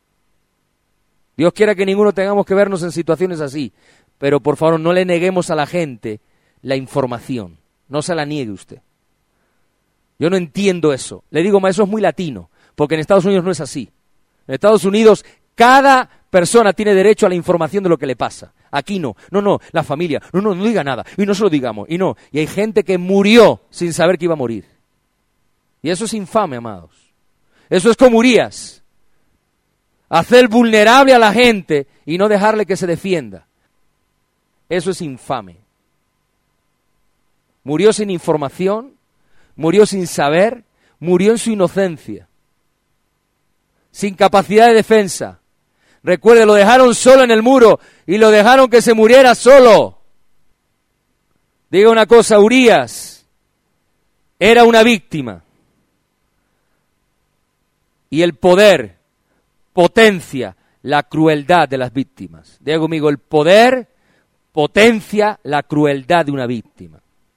Dios quiera que ninguno tengamos que vernos en situaciones así, pero por favor no le neguemos a la gente la información, no se la niegue usted. Yo no entiendo eso. Le digo, ma, eso es muy latino, porque en Estados Unidos no es así. En Estados Unidos, cada persona tiene derecho a la información de lo que le pasa. Aquí no. No, no, la familia, no, no, no diga nada, y no se lo digamos, y no. Y hay gente que murió sin saber que iba a morir. Y eso es infame, amados. Eso es como Urías. Hacer vulnerable a la gente y no dejarle que se defienda. Eso es infame. Murió sin información, murió sin saber, murió en su inocencia, sin capacidad de defensa. Recuerde, lo dejaron solo en el muro y lo dejaron que se muriera solo. Diga una cosa, Urías era una víctima y el poder potencia la crueldad de las víctimas. Diga conmigo, el poder potencia la crueldad de una víctima.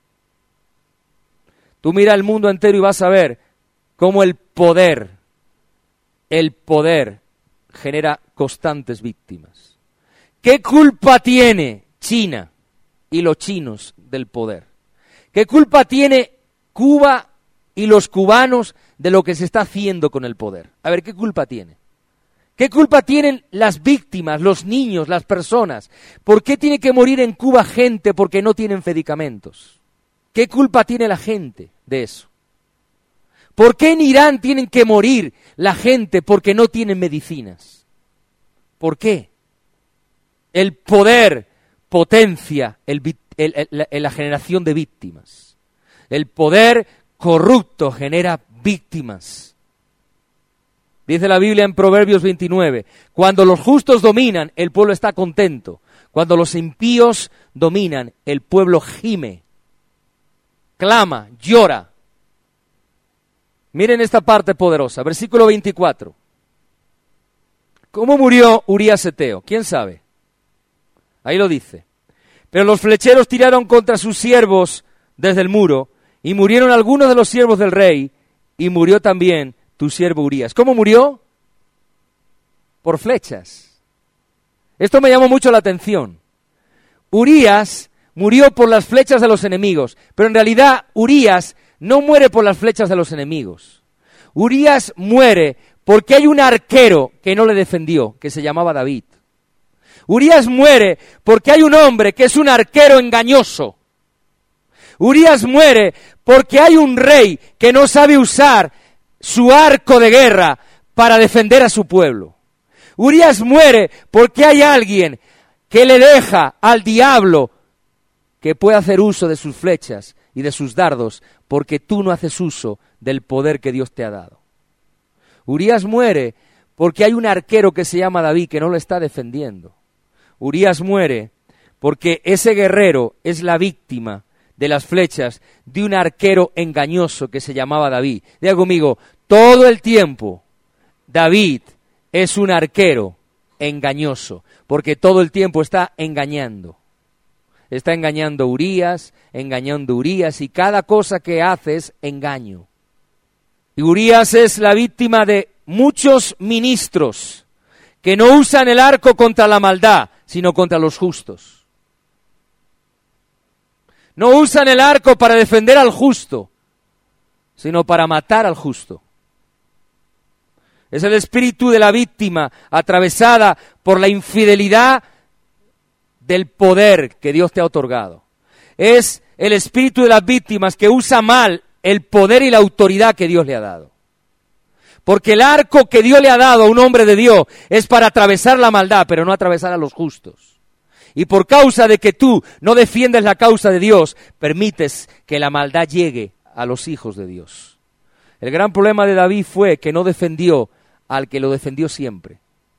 Tú mira el mundo entero y vas a ver cómo el poder, el poder genera constantes víctimas. ¿Qué culpa tiene China y los chinos del poder? ¿Qué culpa tiene Cuba y los cubanos de lo que se está haciendo con el poder? A ver, ¿qué culpa tiene? ¿Qué culpa tienen las víctimas, los niños, las personas? ¿Por qué tiene que morir en Cuba gente porque no tienen medicamentos? ¿Qué culpa tiene la gente de eso? ¿Por qué en Irán tienen que morir la gente porque no tienen medicinas? ¿Por qué? El poder potencia el, el, el, el, la generación de víctimas. El poder corrupto genera víctimas. Dice la Biblia en Proverbios veintinueve, cuando los justos dominan, el pueblo está contento. Cuando los impíos dominan, el pueblo gime, clama, llora. Miren esta parte poderosa, versículo veinticuatro. ¿Cómo murió Urías Eteo? ¿Quién sabe? Ahí lo dice. Pero los flecheros tiraron contra sus siervos desde el muro, y murieron algunos de los siervos del rey, y murió también tu siervo Urías. ¿Cómo murió? Por flechas. Esto me llamó mucho la atención. Urías murió por las flechas de los enemigos, pero en realidad Urías no muere por las flechas de los enemigos. Urías muere porque hay un arquero que no le defendió, que se llamaba David. Urías muere porque hay un hombre que es un arquero engañoso. Urías muere porque hay un rey que no sabe usar su arco de guerra para defender a su pueblo. Urías muere porque hay alguien que le deja al diablo que puede hacer uso de sus flechas y de sus dardos, porque tú no haces uso del poder que Dios te ha dado. Urías muere porque hay un arquero que se llama David que no lo está defendiendo. Urías muere porque ese guerrero es la víctima de las flechas de un arquero engañoso que se llamaba David. Diga conmigo, todo el tiempo David es un arquero engañoso, porque todo el tiempo está engañando. Está engañando a Urías, engañando a Urías, y cada cosa que hace es engaño. Y Urías es la víctima de muchos ministros que no usan el arco contra la maldad, sino contra los justos. No usan el arco para defender al justo, sino para matar al justo. Es el espíritu de la víctima atravesada por la infidelidad del poder que Dios te ha otorgado. Es el espíritu de las víctimas que usa mal el poder y la autoridad que Dios le ha dado. Porque el arco que Dios le ha dado a un hombre de Dios es para atravesar la maldad, pero no atravesar a los justos. Y por causa de que tú no defiendes la causa de Dios, permites que la maldad llegue a los hijos de Dios. El gran problema de David fue que no defendió al que lo defendió siempre.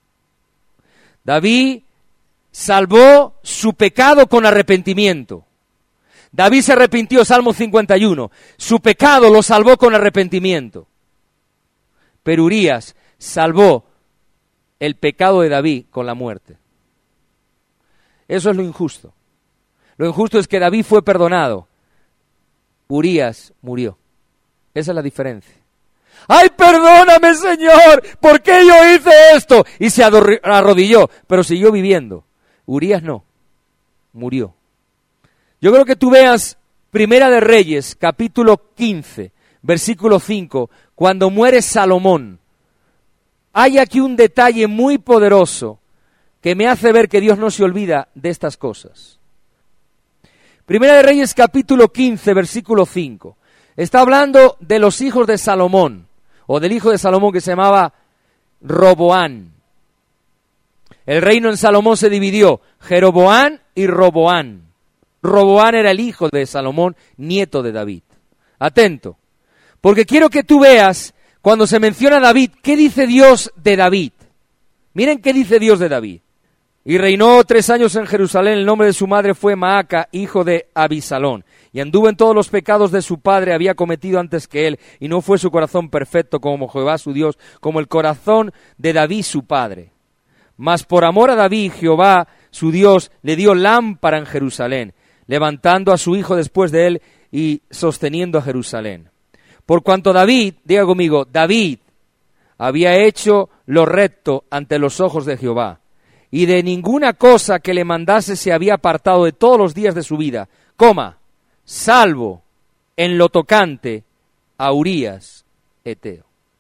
David salvó su pecado con arrepentimiento. David se arrepintió, Salmo cincuenta y uno. Su pecado lo salvó con arrepentimiento. Pero Urías salvó el pecado de David con la muerte. Eso es lo injusto. Lo injusto es que David fue perdonado. Urías murió. Esa es la diferencia. ¡Ay, perdóname, Señor! ¿Por qué yo hice esto? Y se arrodilló, pero siguió viviendo. Urías no, murió. Yo creo que tú veas Primera de Reyes, capítulo quince, versículo cinco, cuando muere Salomón. Hay aquí un detalle muy poderoso que me hace ver que Dios no se olvida de estas cosas. Primera de Reyes, capítulo quince, versículo cinco. Está hablando de los hijos de Salomón, o del hijo de Salomón que se llamaba Roboán. El reino en Salomón se dividió, Jeroboán y Roboán. Roboán era el hijo de Salomón, nieto de David. Atento, porque quiero que tú veas, cuando se menciona a David, ¿qué dice Dios de David? Miren qué dice Dios de David. Y reinó tres años en Jerusalén, el nombre de su madre fue Maaca, hijo de Abisalón. Y anduvo en todos los pecados de su padre, había cometido antes que él, y no fue su corazón perfecto como Jehová su Dios, como el corazón de David su padre. Mas por amor a David, Jehová su Dios le dio lámpara en Jerusalén, levantando a su hijo después de él y sosteniendo a Jerusalén. Por cuanto David, diga conmigo, David había hecho lo recto ante los ojos de Jehová, y de ninguna cosa que le mandase se había apartado de todos los días de su vida, coma, salvo en lo tocante a Urías Eteo.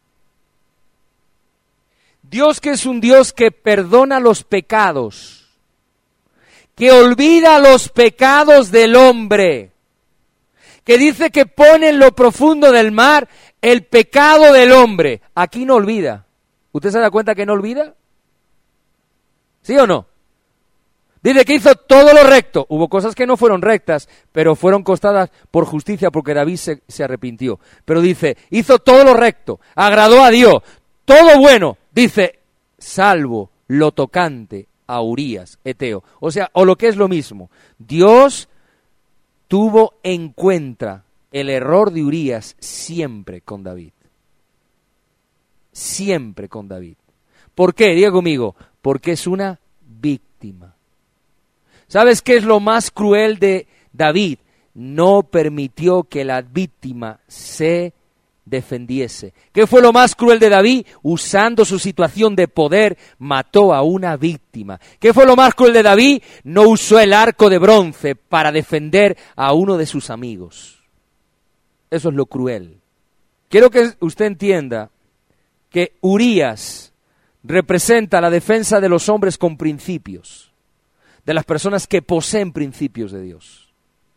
Dios, que es un Dios que perdona los pecados, que olvida los pecados del hombre, que dice que pone en lo profundo del mar el pecado del hombre. Aquí no olvida. ¿Usted se da cuenta que no olvida? ¿Sí o no? Dice que hizo todo lo recto. Hubo cosas que no fueron rectas, pero fueron costadas por justicia porque David se, se arrepintió. Pero dice, hizo todo lo recto, agradó a Dios, todo bueno. Dice, salvo lo tocante a Urías Eteo. O sea, o lo que es lo mismo, Dios tuvo en cuenta el error de Urías siempre con David. Siempre con David. ¿Por qué? Diga conmigo, porque es una víctima. ¿Sabes qué es lo más cruel de David? No permitió que la víctima se defendiese. ¿Qué fue lo más cruel de David? Usando su situación de poder, mató a una víctima. ¿Qué fue lo más cruel de David? No usó el arco de bronce para defender a uno de sus amigos. Eso es lo cruel. Quiero que usted entienda que Urías representa la defensa de los hombres con principios, de las personas que poseen principios de Dios.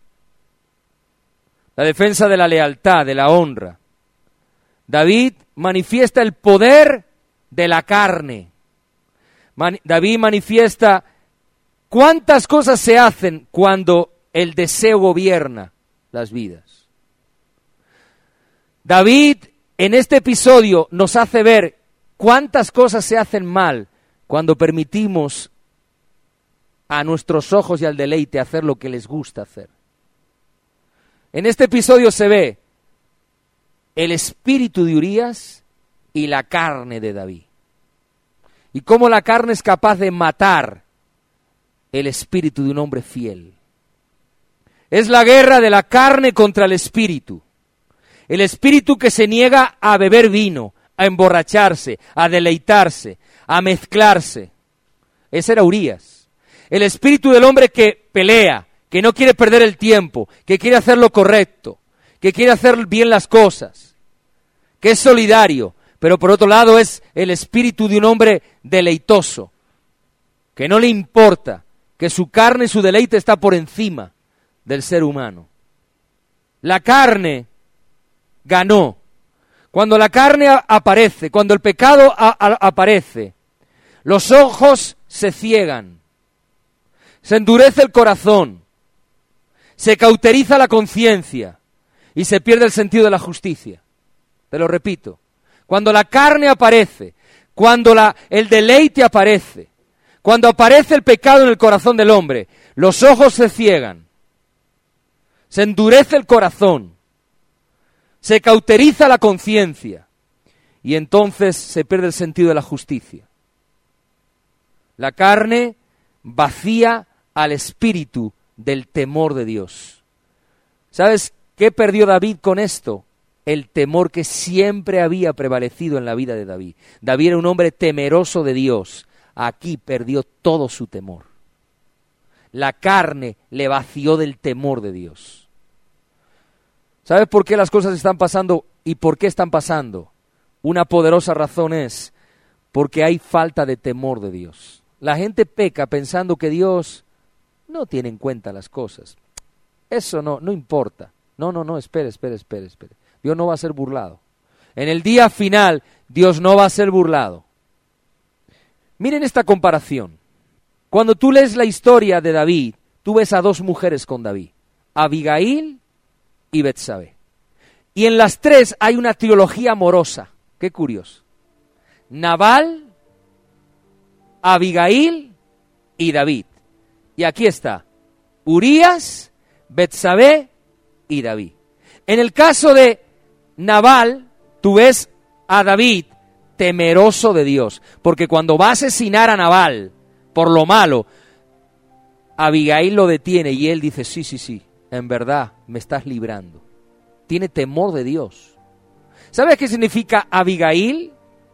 La defensa de la lealtad, de la honra. David manifiesta el poder de la carne. Man- David manifiesta cuántas cosas se hacen cuando el deseo gobierna las vidas. David en este episodio nos hace ver cuántas cosas se hacen mal cuando permitimos a nuestros ojos y al deleite hacer lo que les gusta hacer. En este episodio se ve el espíritu de Urías y la carne de David. Y cómo la carne es capaz de matar el espíritu de un hombre fiel. Es la guerra de la carne contra el espíritu. El espíritu que se niega a beber vino, a emborracharse, a deleitarse, a mezclarse. Ese era Urías. El espíritu del hombre que pelea, que no quiere perder el tiempo, que quiere hacer lo correcto, que quiere hacer bien las cosas, que es solidario, pero por otro lado es el espíritu de un hombre deleitoso, que no le importa, que su carne y su deleite está por encima del ser humano. La carne ganó. Cuando la carne a- aparece, cuando el pecado a- a- aparece, los ojos se ciegan, se endurece el corazón, se cauteriza la conciencia y se pierde el sentido de la justicia. Te lo repito, cuando la carne aparece, cuando la, el deleite aparece, cuando aparece el pecado en el corazón del hombre, los ojos se ciegan, se endurece el corazón, se cauteriza la conciencia y entonces se pierde el sentido de la justicia. La carne vacía al espíritu del temor de Dios. ¿Sabes qué perdió David con esto? El temor que siempre había prevalecido en la vida de David. David era un hombre temeroso de Dios. Aquí perdió todo su temor. La carne le vació del temor de Dios. ¿Sabes por qué las cosas están pasando y por qué están pasando? Una poderosa razón es porque hay falta de temor de Dios. La gente peca pensando que Dios no tiene en cuenta las cosas. Eso no, no importa. No, no, no, espere, espere, espere, espere. Dios no va a ser burlado. En el día final, Dios no va a ser burlado. Miren esta comparación. Cuando tú lees la historia de David, tú ves a dos mujeres con David, Abigail y Betsabé. Y en las tres hay una trilogía amorosa. Qué curioso. Nabal, Abigail y David. Y aquí está, Urías, Betsabé y David. En el caso de Nabal, tú ves a David temeroso de Dios, porque cuando va a asesinar a Nabal por lo malo, Abigail lo detiene y él dice, sí, sí, sí, en verdad me estás librando. Tiene temor de Dios. ¿Sabes qué significa Abigail?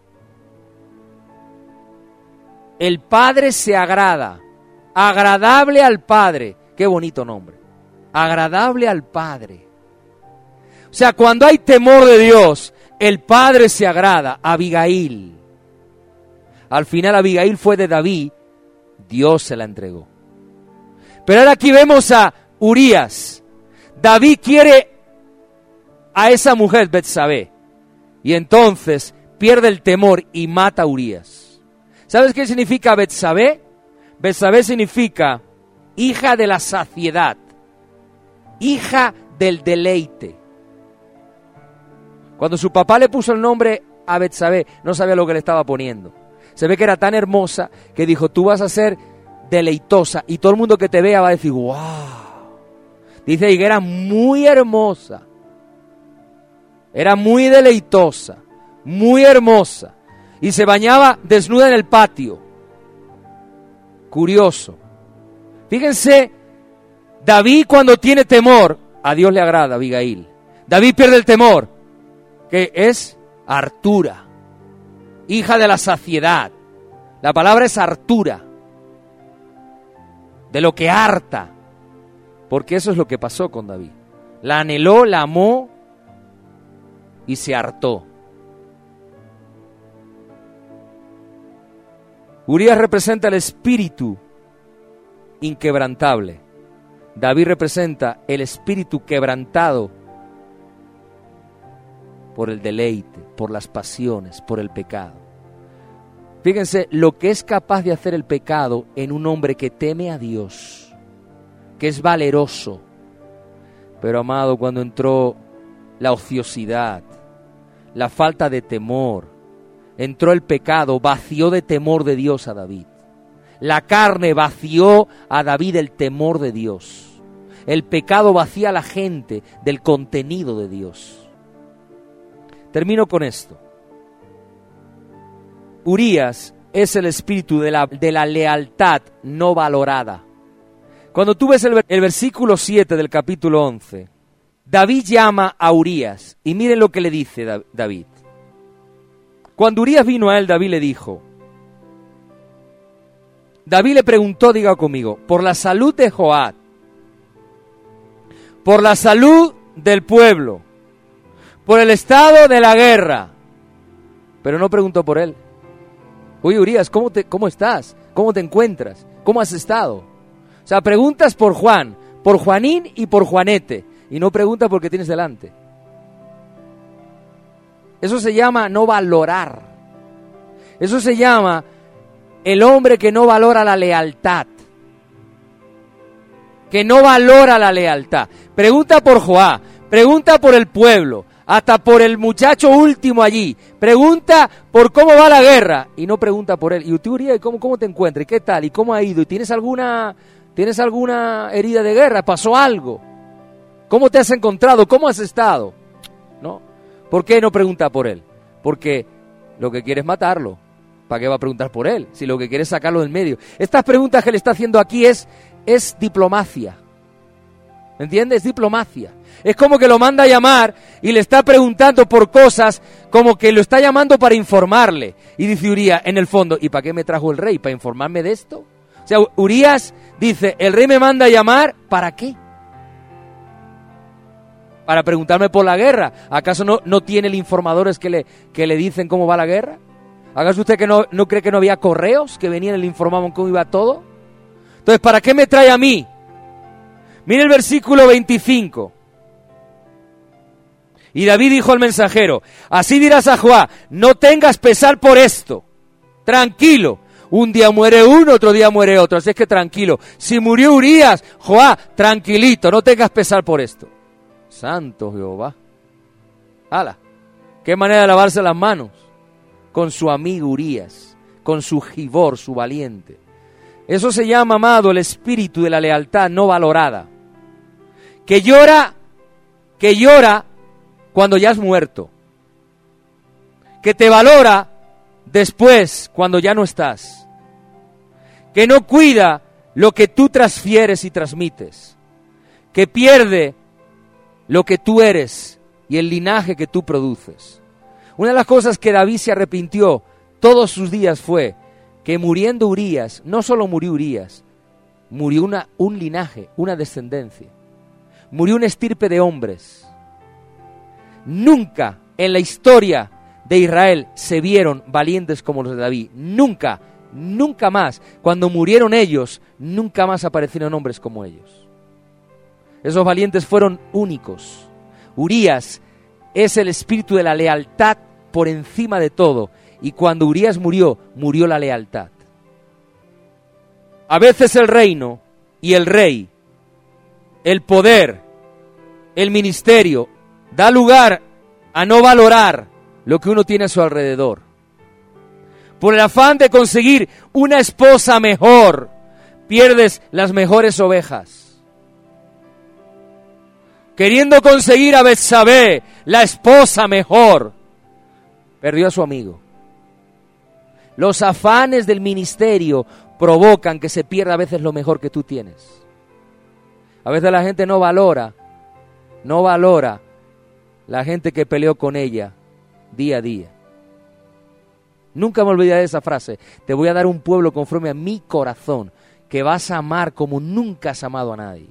El Padre se agrada. Agradable al Padre. Qué bonito nombre. Agradable al Padre. O sea, cuando hay temor de Dios, el Padre se agrada. Abigail. Al final Abigail fue de David. Dios se la entregó. Pero ahora aquí vemos a Urías. David quiere a esa mujer, Betsabé. Y entonces pierde el temor y mata a Urías. ¿Sabes qué significa Betsabé? Betsabé significa hija de la saciedad, hija del deleite. Cuando su papá le puso el nombre a Betsabé, no sabía lo que le estaba poniendo. Se ve que era tan hermosa que dijo, tú vas a ser deleitosa y todo el mundo que te vea va a decir, wow. Dice y que era muy hermosa, era muy deleitosa, muy hermosa y se bañaba desnuda en el patio. Curioso. Fíjense, David cuando tiene temor, a Dios le agrada Abigail. David pierde el temor, que es hartura, hija de la saciedad. La palabra es hartura, de lo que harta, porque eso es lo que pasó con David. La anheló, la amó y se hartó. Urías representa el espíritu inquebrantable. David representa el espíritu quebrantado por el deleite, por las pasiones, por el pecado. Fíjense lo que es capaz de hacer el pecado en un hombre que teme a Dios, que es valeroso. Pero, amado, cuando entró la ociosidad, la falta de temor, entró el pecado, vació de temor de Dios a David. La carne vació a David el temor de Dios. El pecado vacía a la gente del contenido de Dios. Termino con esto. Urías es el espíritu de la, de la lealtad no valorada. Cuando tú ves el, el versículo siete del capítulo once, David llama a Urías y miren lo que le dice da, David. Cuando Urías vino a él, David le dijo, David le preguntó, diga conmigo, por la salud de Joab, por la salud del pueblo, por el estado de la guerra, pero no preguntó por él. Oye, Urías, ¿cómo, te, ¿cómo estás? ¿Cómo te encuentras? ¿Cómo has estado? O sea, preguntas por Juan, por Juanín y por Juanete, y no preguntas por qué tienes delante. Eso se llama no valorar. Eso se llama el hombre que no valora la lealtad. Que no valora la lealtad. Pregunta por Joab, pregunta por el pueblo, hasta por el muchacho último allí. Pregunta por cómo va la guerra y no pregunta por él. Y tú, Urías, ¿cómo, cómo te encuentras? ¿Y qué tal? ¿Y cómo ha ido? ¿Y tienes alguna, tienes alguna herida de guerra? ¿Pasó algo? ¿Cómo te has encontrado? ¿Cómo has estado? ¿No? ¿Por qué no pregunta por él? Porque lo que quiere es matarlo. ¿Para qué va a preguntar por él? Si lo que quiere es sacarlo del medio. Estas preguntas que le está haciendo aquí es, es diplomacia. ¿Me entiendes? Es diplomacia. Es como que lo manda a llamar y le está preguntando por cosas, como que lo está llamando para informarle. Y dice Urías, en el fondo, ¿y para qué me trajo el rey? ¿Para informarme de esto? O sea, Urías dice, el rey me manda a llamar, ¿para qué? Para preguntarme por la guerra. ¿Acaso no, no tiene el informadores que le, que le dicen cómo va la guerra? ¿Acaso usted que no, no cree que no había correos que venían y le informaban cómo iba todo? Entonces, ¿para qué me trae a mí? Mire el versículo veinticinco. Y David dijo al mensajero, así dirás a Joab, no tengas pesar por esto. Tranquilo. Un día muere uno, otro día muere otro. Así es que tranquilo. Si murió Urías, Joab, tranquilito, no tengas pesar por esto. Santo Jehová. ¡Hala! Qué manera de lavarse las manos. Con su amigo Urías, con su Gibor, su valiente. Eso se llama, amado, el espíritu de la lealtad no valorada. Que llora, que llora cuando ya has muerto. Que te valora después, cuando ya no estás. Que no cuida lo que tú transfieres y transmites. Que pierde lo que tú eres y el linaje que tú produces. Una de las cosas que David se arrepintió todos sus días fue que muriendo Urías, no solo murió Urías, murió una, un linaje, una descendencia. Murió una estirpe de hombres. Nunca en la historia de Israel se vieron valientes como los de David. Nunca, nunca más. Cuando murieron ellos, nunca más aparecieron hombres como ellos. Esos valientes fueron únicos. Urías es el espíritu de la lealtad por encima de todo. Y cuando Urías murió, murió la lealtad. A veces el reino y el rey, el poder, el ministerio, da lugar a no valorar lo que uno tiene a su alrededor. Por el afán de conseguir una esposa mejor, pierdes las mejores ovejas. Queriendo conseguir a Betsabé, la esposa mejor, perdió a su amigo. Los afanes del ministerio provocan que se pierda a veces lo mejor que tú tienes. A veces la gente no valora, no valora la gente que peleó con ella día a día. Nunca me olvidaré de esa frase. Te voy a dar un pueblo conforme a mi corazón, que vas a amar como nunca has amado a nadie.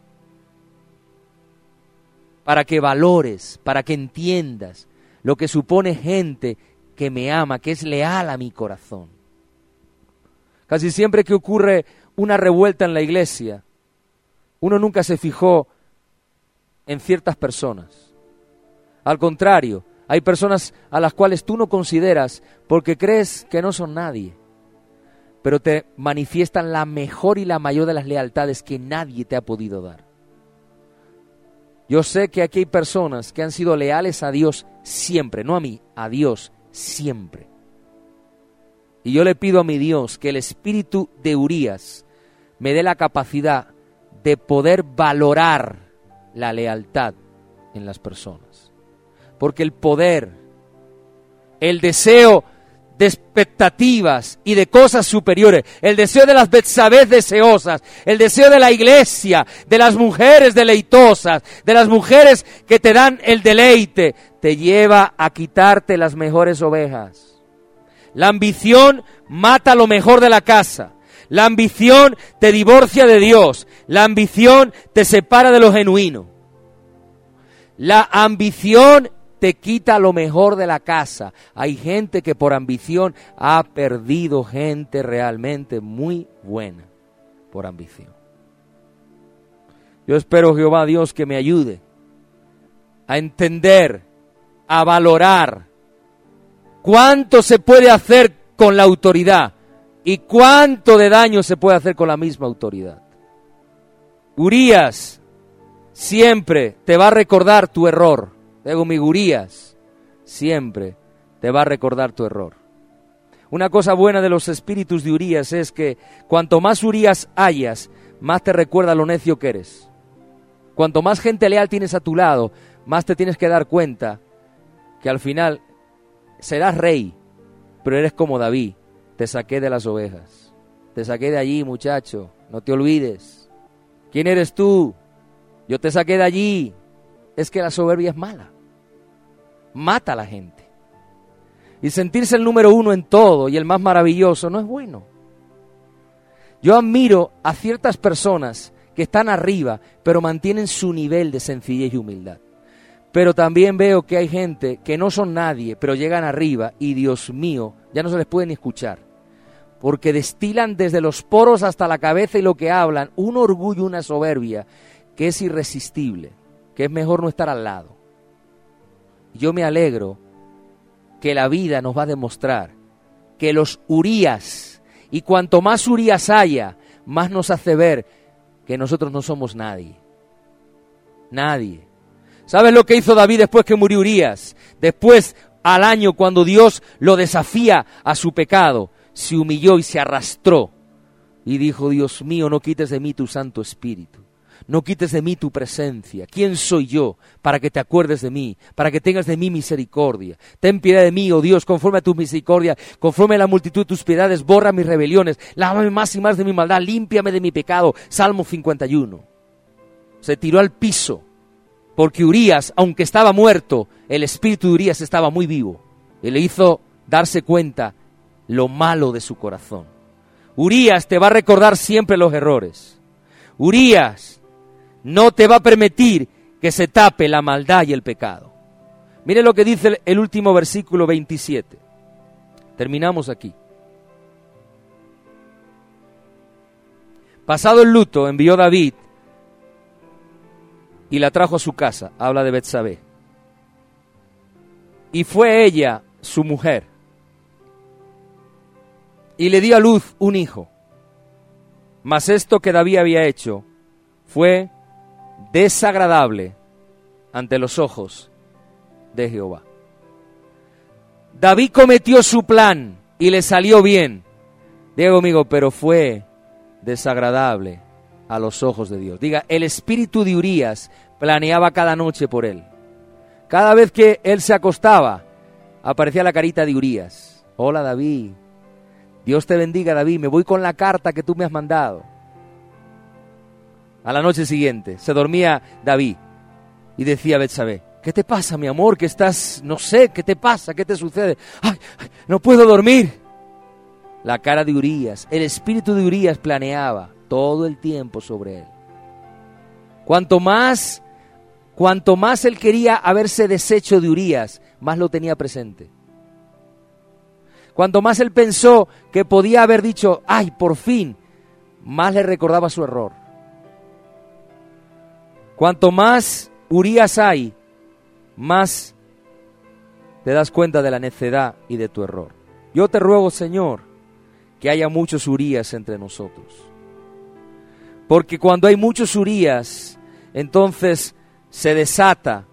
Para que valores, para que entiendas lo que supone gente que me ama, que es leal a mi corazón. Casi siempre que ocurre una revuelta en la iglesia, uno nunca se fijó en ciertas personas. Al contrario, hay personas a las cuales tú no consideras porque crees que no son nadie, pero te manifiestan la mejor y la mayor de las lealtades que nadie te ha podido dar. Yo sé que aquí hay personas que han sido leales a Dios siempre, no a mí, a Dios siempre. Y yo le pido a mi Dios que el espíritu de Urías me dé la capacidad de poder valorar la lealtad en las personas. Porque el poder, el deseo de expectativas y de cosas superiores, el deseo de las Betsabés deseosas, el deseo de la iglesia, de las mujeres deleitosas, de las mujeres que te dan el deleite, te lleva a quitarte las mejores ovejas. La ambición mata lo mejor de la casa. La ambición te divorcia de Dios. La ambición te separa de lo genuino. La ambición te quita lo mejor de la casa. Hay gente que por ambición ha perdido gente realmente muy buena por ambición. Yo espero, Jehová Dios, que me ayude a entender, a valorar cuánto se puede hacer con la autoridad y cuánto de daño se puede hacer con la misma autoridad. Urías siempre te va a recordar tu error. Digo, mi Urías siempre te va a recordar tu error. Una cosa buena de los espíritus de Urías es que cuanto más Urías hayas, más te recuerda lo necio que eres. Cuanto más gente leal tienes a tu lado, más te tienes que dar cuenta que al final serás rey, pero eres como David. Te saqué de las ovejas. Te saqué de allí, muchacho. No te olvides. ¿Quién eres tú? Yo te saqué de allí. Es que la soberbia es mala. Mata a la gente. Y sentirse el número uno en todo y el más maravilloso no es bueno. Yo admiro a ciertas personas que están arriba, pero mantienen su nivel de sencillez y humildad. Pero también veo que hay gente que no son nadie, pero llegan arriba y, Dios mío, ya no se les puede ni escuchar. Porque destilan desde los poros hasta la cabeza y lo que hablan, un orgullo, una soberbia que es irresistible, que es mejor no estar al lado. Yo me alegro que la vida nos va a demostrar que los Urías, y cuanto más Urías haya, más nos hace ver que nosotros no somos nadie. Nadie. ¿Sabes lo que hizo David después que murió Urías? Después, al año, cuando Dios lo desafía a su pecado, se humilló y se arrastró. Y dijo, Dios mío, no quites de mí tu Santo Espíritu. No quites de mí tu presencia. ¿Quién soy yo para que te acuerdes de mí? Para que tengas de mí misericordia. Ten piedad de mí, oh Dios, conforme a tu misericordia, conforme a la multitud de tus piedades, borra mis rebeliones, lávame más y más de mi maldad, límpiame de mi pecado. Salmo cincuenta y uno. Se tiró al piso, porque Urías, aunque estaba muerto, el espíritu de Urías estaba muy vivo. Y le hizo darse cuenta lo malo de su corazón. Urías te va a recordar siempre los errores. Urías no te va a permitir que se tape la maldad y el pecado. Mire lo que dice el, el último versículo veintisiete. Terminamos aquí. Pasado el luto, envió David y la trajo a su casa. Habla de Betsabé. Y fue ella su mujer. Y le dio a luz un hijo. Mas esto que David había hecho fue desagradable ante los ojos de Jehová. David cometió su plan y le salió bien. Diga conmigo, pero fue desagradable a los ojos de Dios. Diga, el espíritu de Urías planeaba cada noche por él. Cada vez que él se acostaba, aparecía la carita de Urías. Hola, David. Dios te bendiga, David. Me voy con la carta que tú me has mandado. A la noche siguiente se dormía David y decía a Betsabé, ¿Qué te pasa, mi amor? Que estás, no sé, ¿qué te pasa? ¿Qué te sucede? ¡Ay, ay, no puedo dormir! La cara de Urías, el espíritu de Urías planeaba todo el tiempo sobre él. Cuanto más, cuanto más él quería haberse deshecho de Urías, más lo tenía presente. Cuanto más él pensó que podía haber dicho, ¡ay, por fin!, más le recordaba su error. Cuanto más Urías hay, más te das cuenta de la necedad y de tu error. Yo te ruego, Señor, que haya muchos Urías entre nosotros. Porque cuando hay muchos Urías, entonces se desata,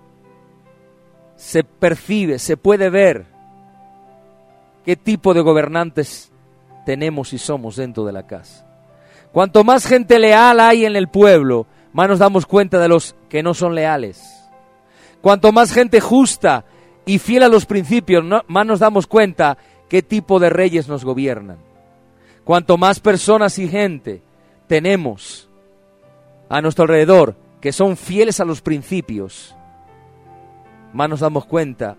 se percibe, se puede ver qué tipo de gobernantes tenemos y somos dentro de la casa. Cuanto más gente leal hay en el pueblo, más nos damos cuenta de los que no son leales. Cuanto más gente justa y fiel a los principios, no, más nos damos cuenta qué tipo de reyes nos gobiernan. Cuanto más personas y gente tenemos a nuestro alrededor que son fieles a los principios, más nos damos cuenta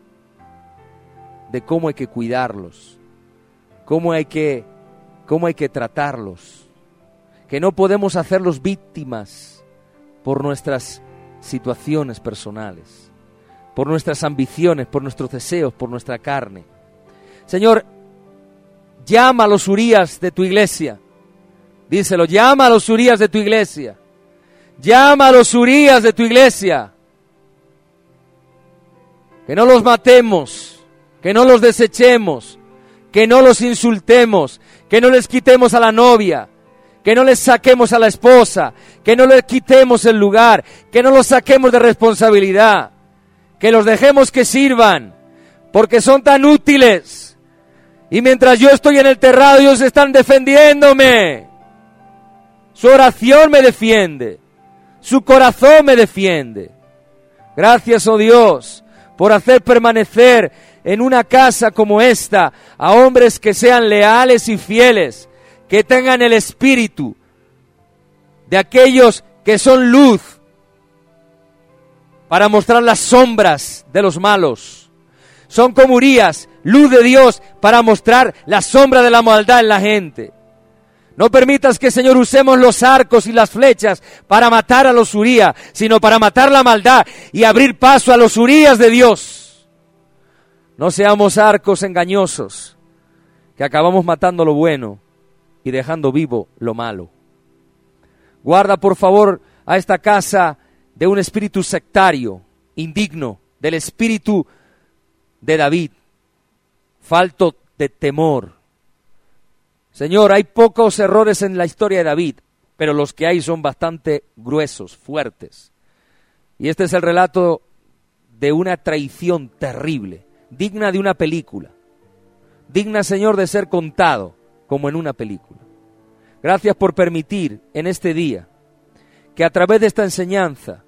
de cómo hay que cuidarlos, cómo hay que, cómo hay que tratarlos, que no podemos hacerlos víctimas por nuestras situaciones personales, por nuestras ambiciones, por nuestros deseos, por nuestra carne. Señor, llama a los Urías de tu iglesia. Díselo, llama a los Urías de tu iglesia. Llama a los Urías de tu iglesia. Que no los matemos, que no los desechemos, que no los insultemos, que no les quitemos a la novia, que no les saquemos a la esposa, que no les quitemos el lugar, que no los saquemos de responsabilidad, que los dejemos que sirvan, porque son tan útiles. Y mientras yo estoy en el terrado, ellos están defendiéndome. Su oración me defiende, su corazón me defiende. Gracias, oh Dios, por hacer permanecer en una casa como esta a hombres que sean leales y fieles, que tengan el espíritu de aquellos que son luz para mostrar las sombras de los malos. Son como Urías, luz de Dios para mostrar la sombra de la maldad en la gente. No permitas que, Señor, usemos los arcos y las flechas para matar a los Urías, sino para matar la maldad y abrir paso a los Urías de Dios. No seamos arcos engañosos, que acabamos matando lo bueno y dejando vivo lo malo. Guarda, por favor, a esta casa de un espíritu sectario, indigno, del espíritu de David, falto de temor. Señor, hay pocos errores en la historia de David, pero los que hay son bastante gruesos, fuertes. Y este es el relato de una traición terrible, digna de una película. Digna, Señor, de ser contado como en una película. Gracias por permitir en este día que a través de esta enseñanza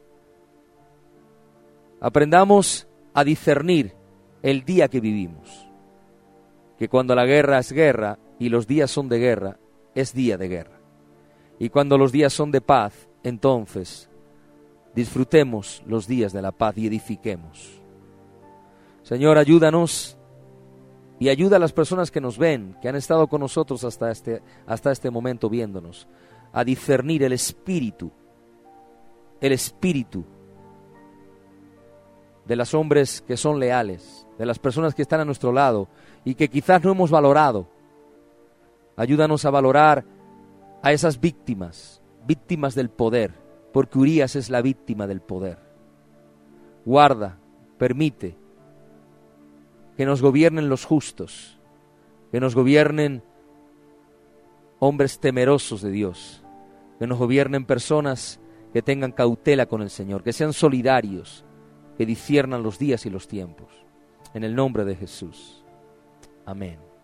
aprendamos a discernir el día que vivimos. Que cuando la guerra es guerra y los días son de guerra, es día de guerra. Y cuando los días son de paz, entonces disfrutemos los días de la paz y edifiquemos. Señor, ayúdanos y ayuda a las personas que nos ven, que han estado con nosotros hasta este, hasta este momento viéndonos, a discernir el espíritu, el espíritu de los hombres que son leales, de las personas que están a nuestro lado y que quizás no hemos valorado. Ayúdanos a valorar a esas víctimas, víctimas del poder, porque Urías es la víctima del poder. Guarda, permite que nos gobiernen los justos, que nos gobiernen hombres temerosos de Dios, que nos gobiernen personas que tengan cautela con el Señor, que sean solidarios, que disciernan los días y los tiempos. En el nombre de Jesús. Amén.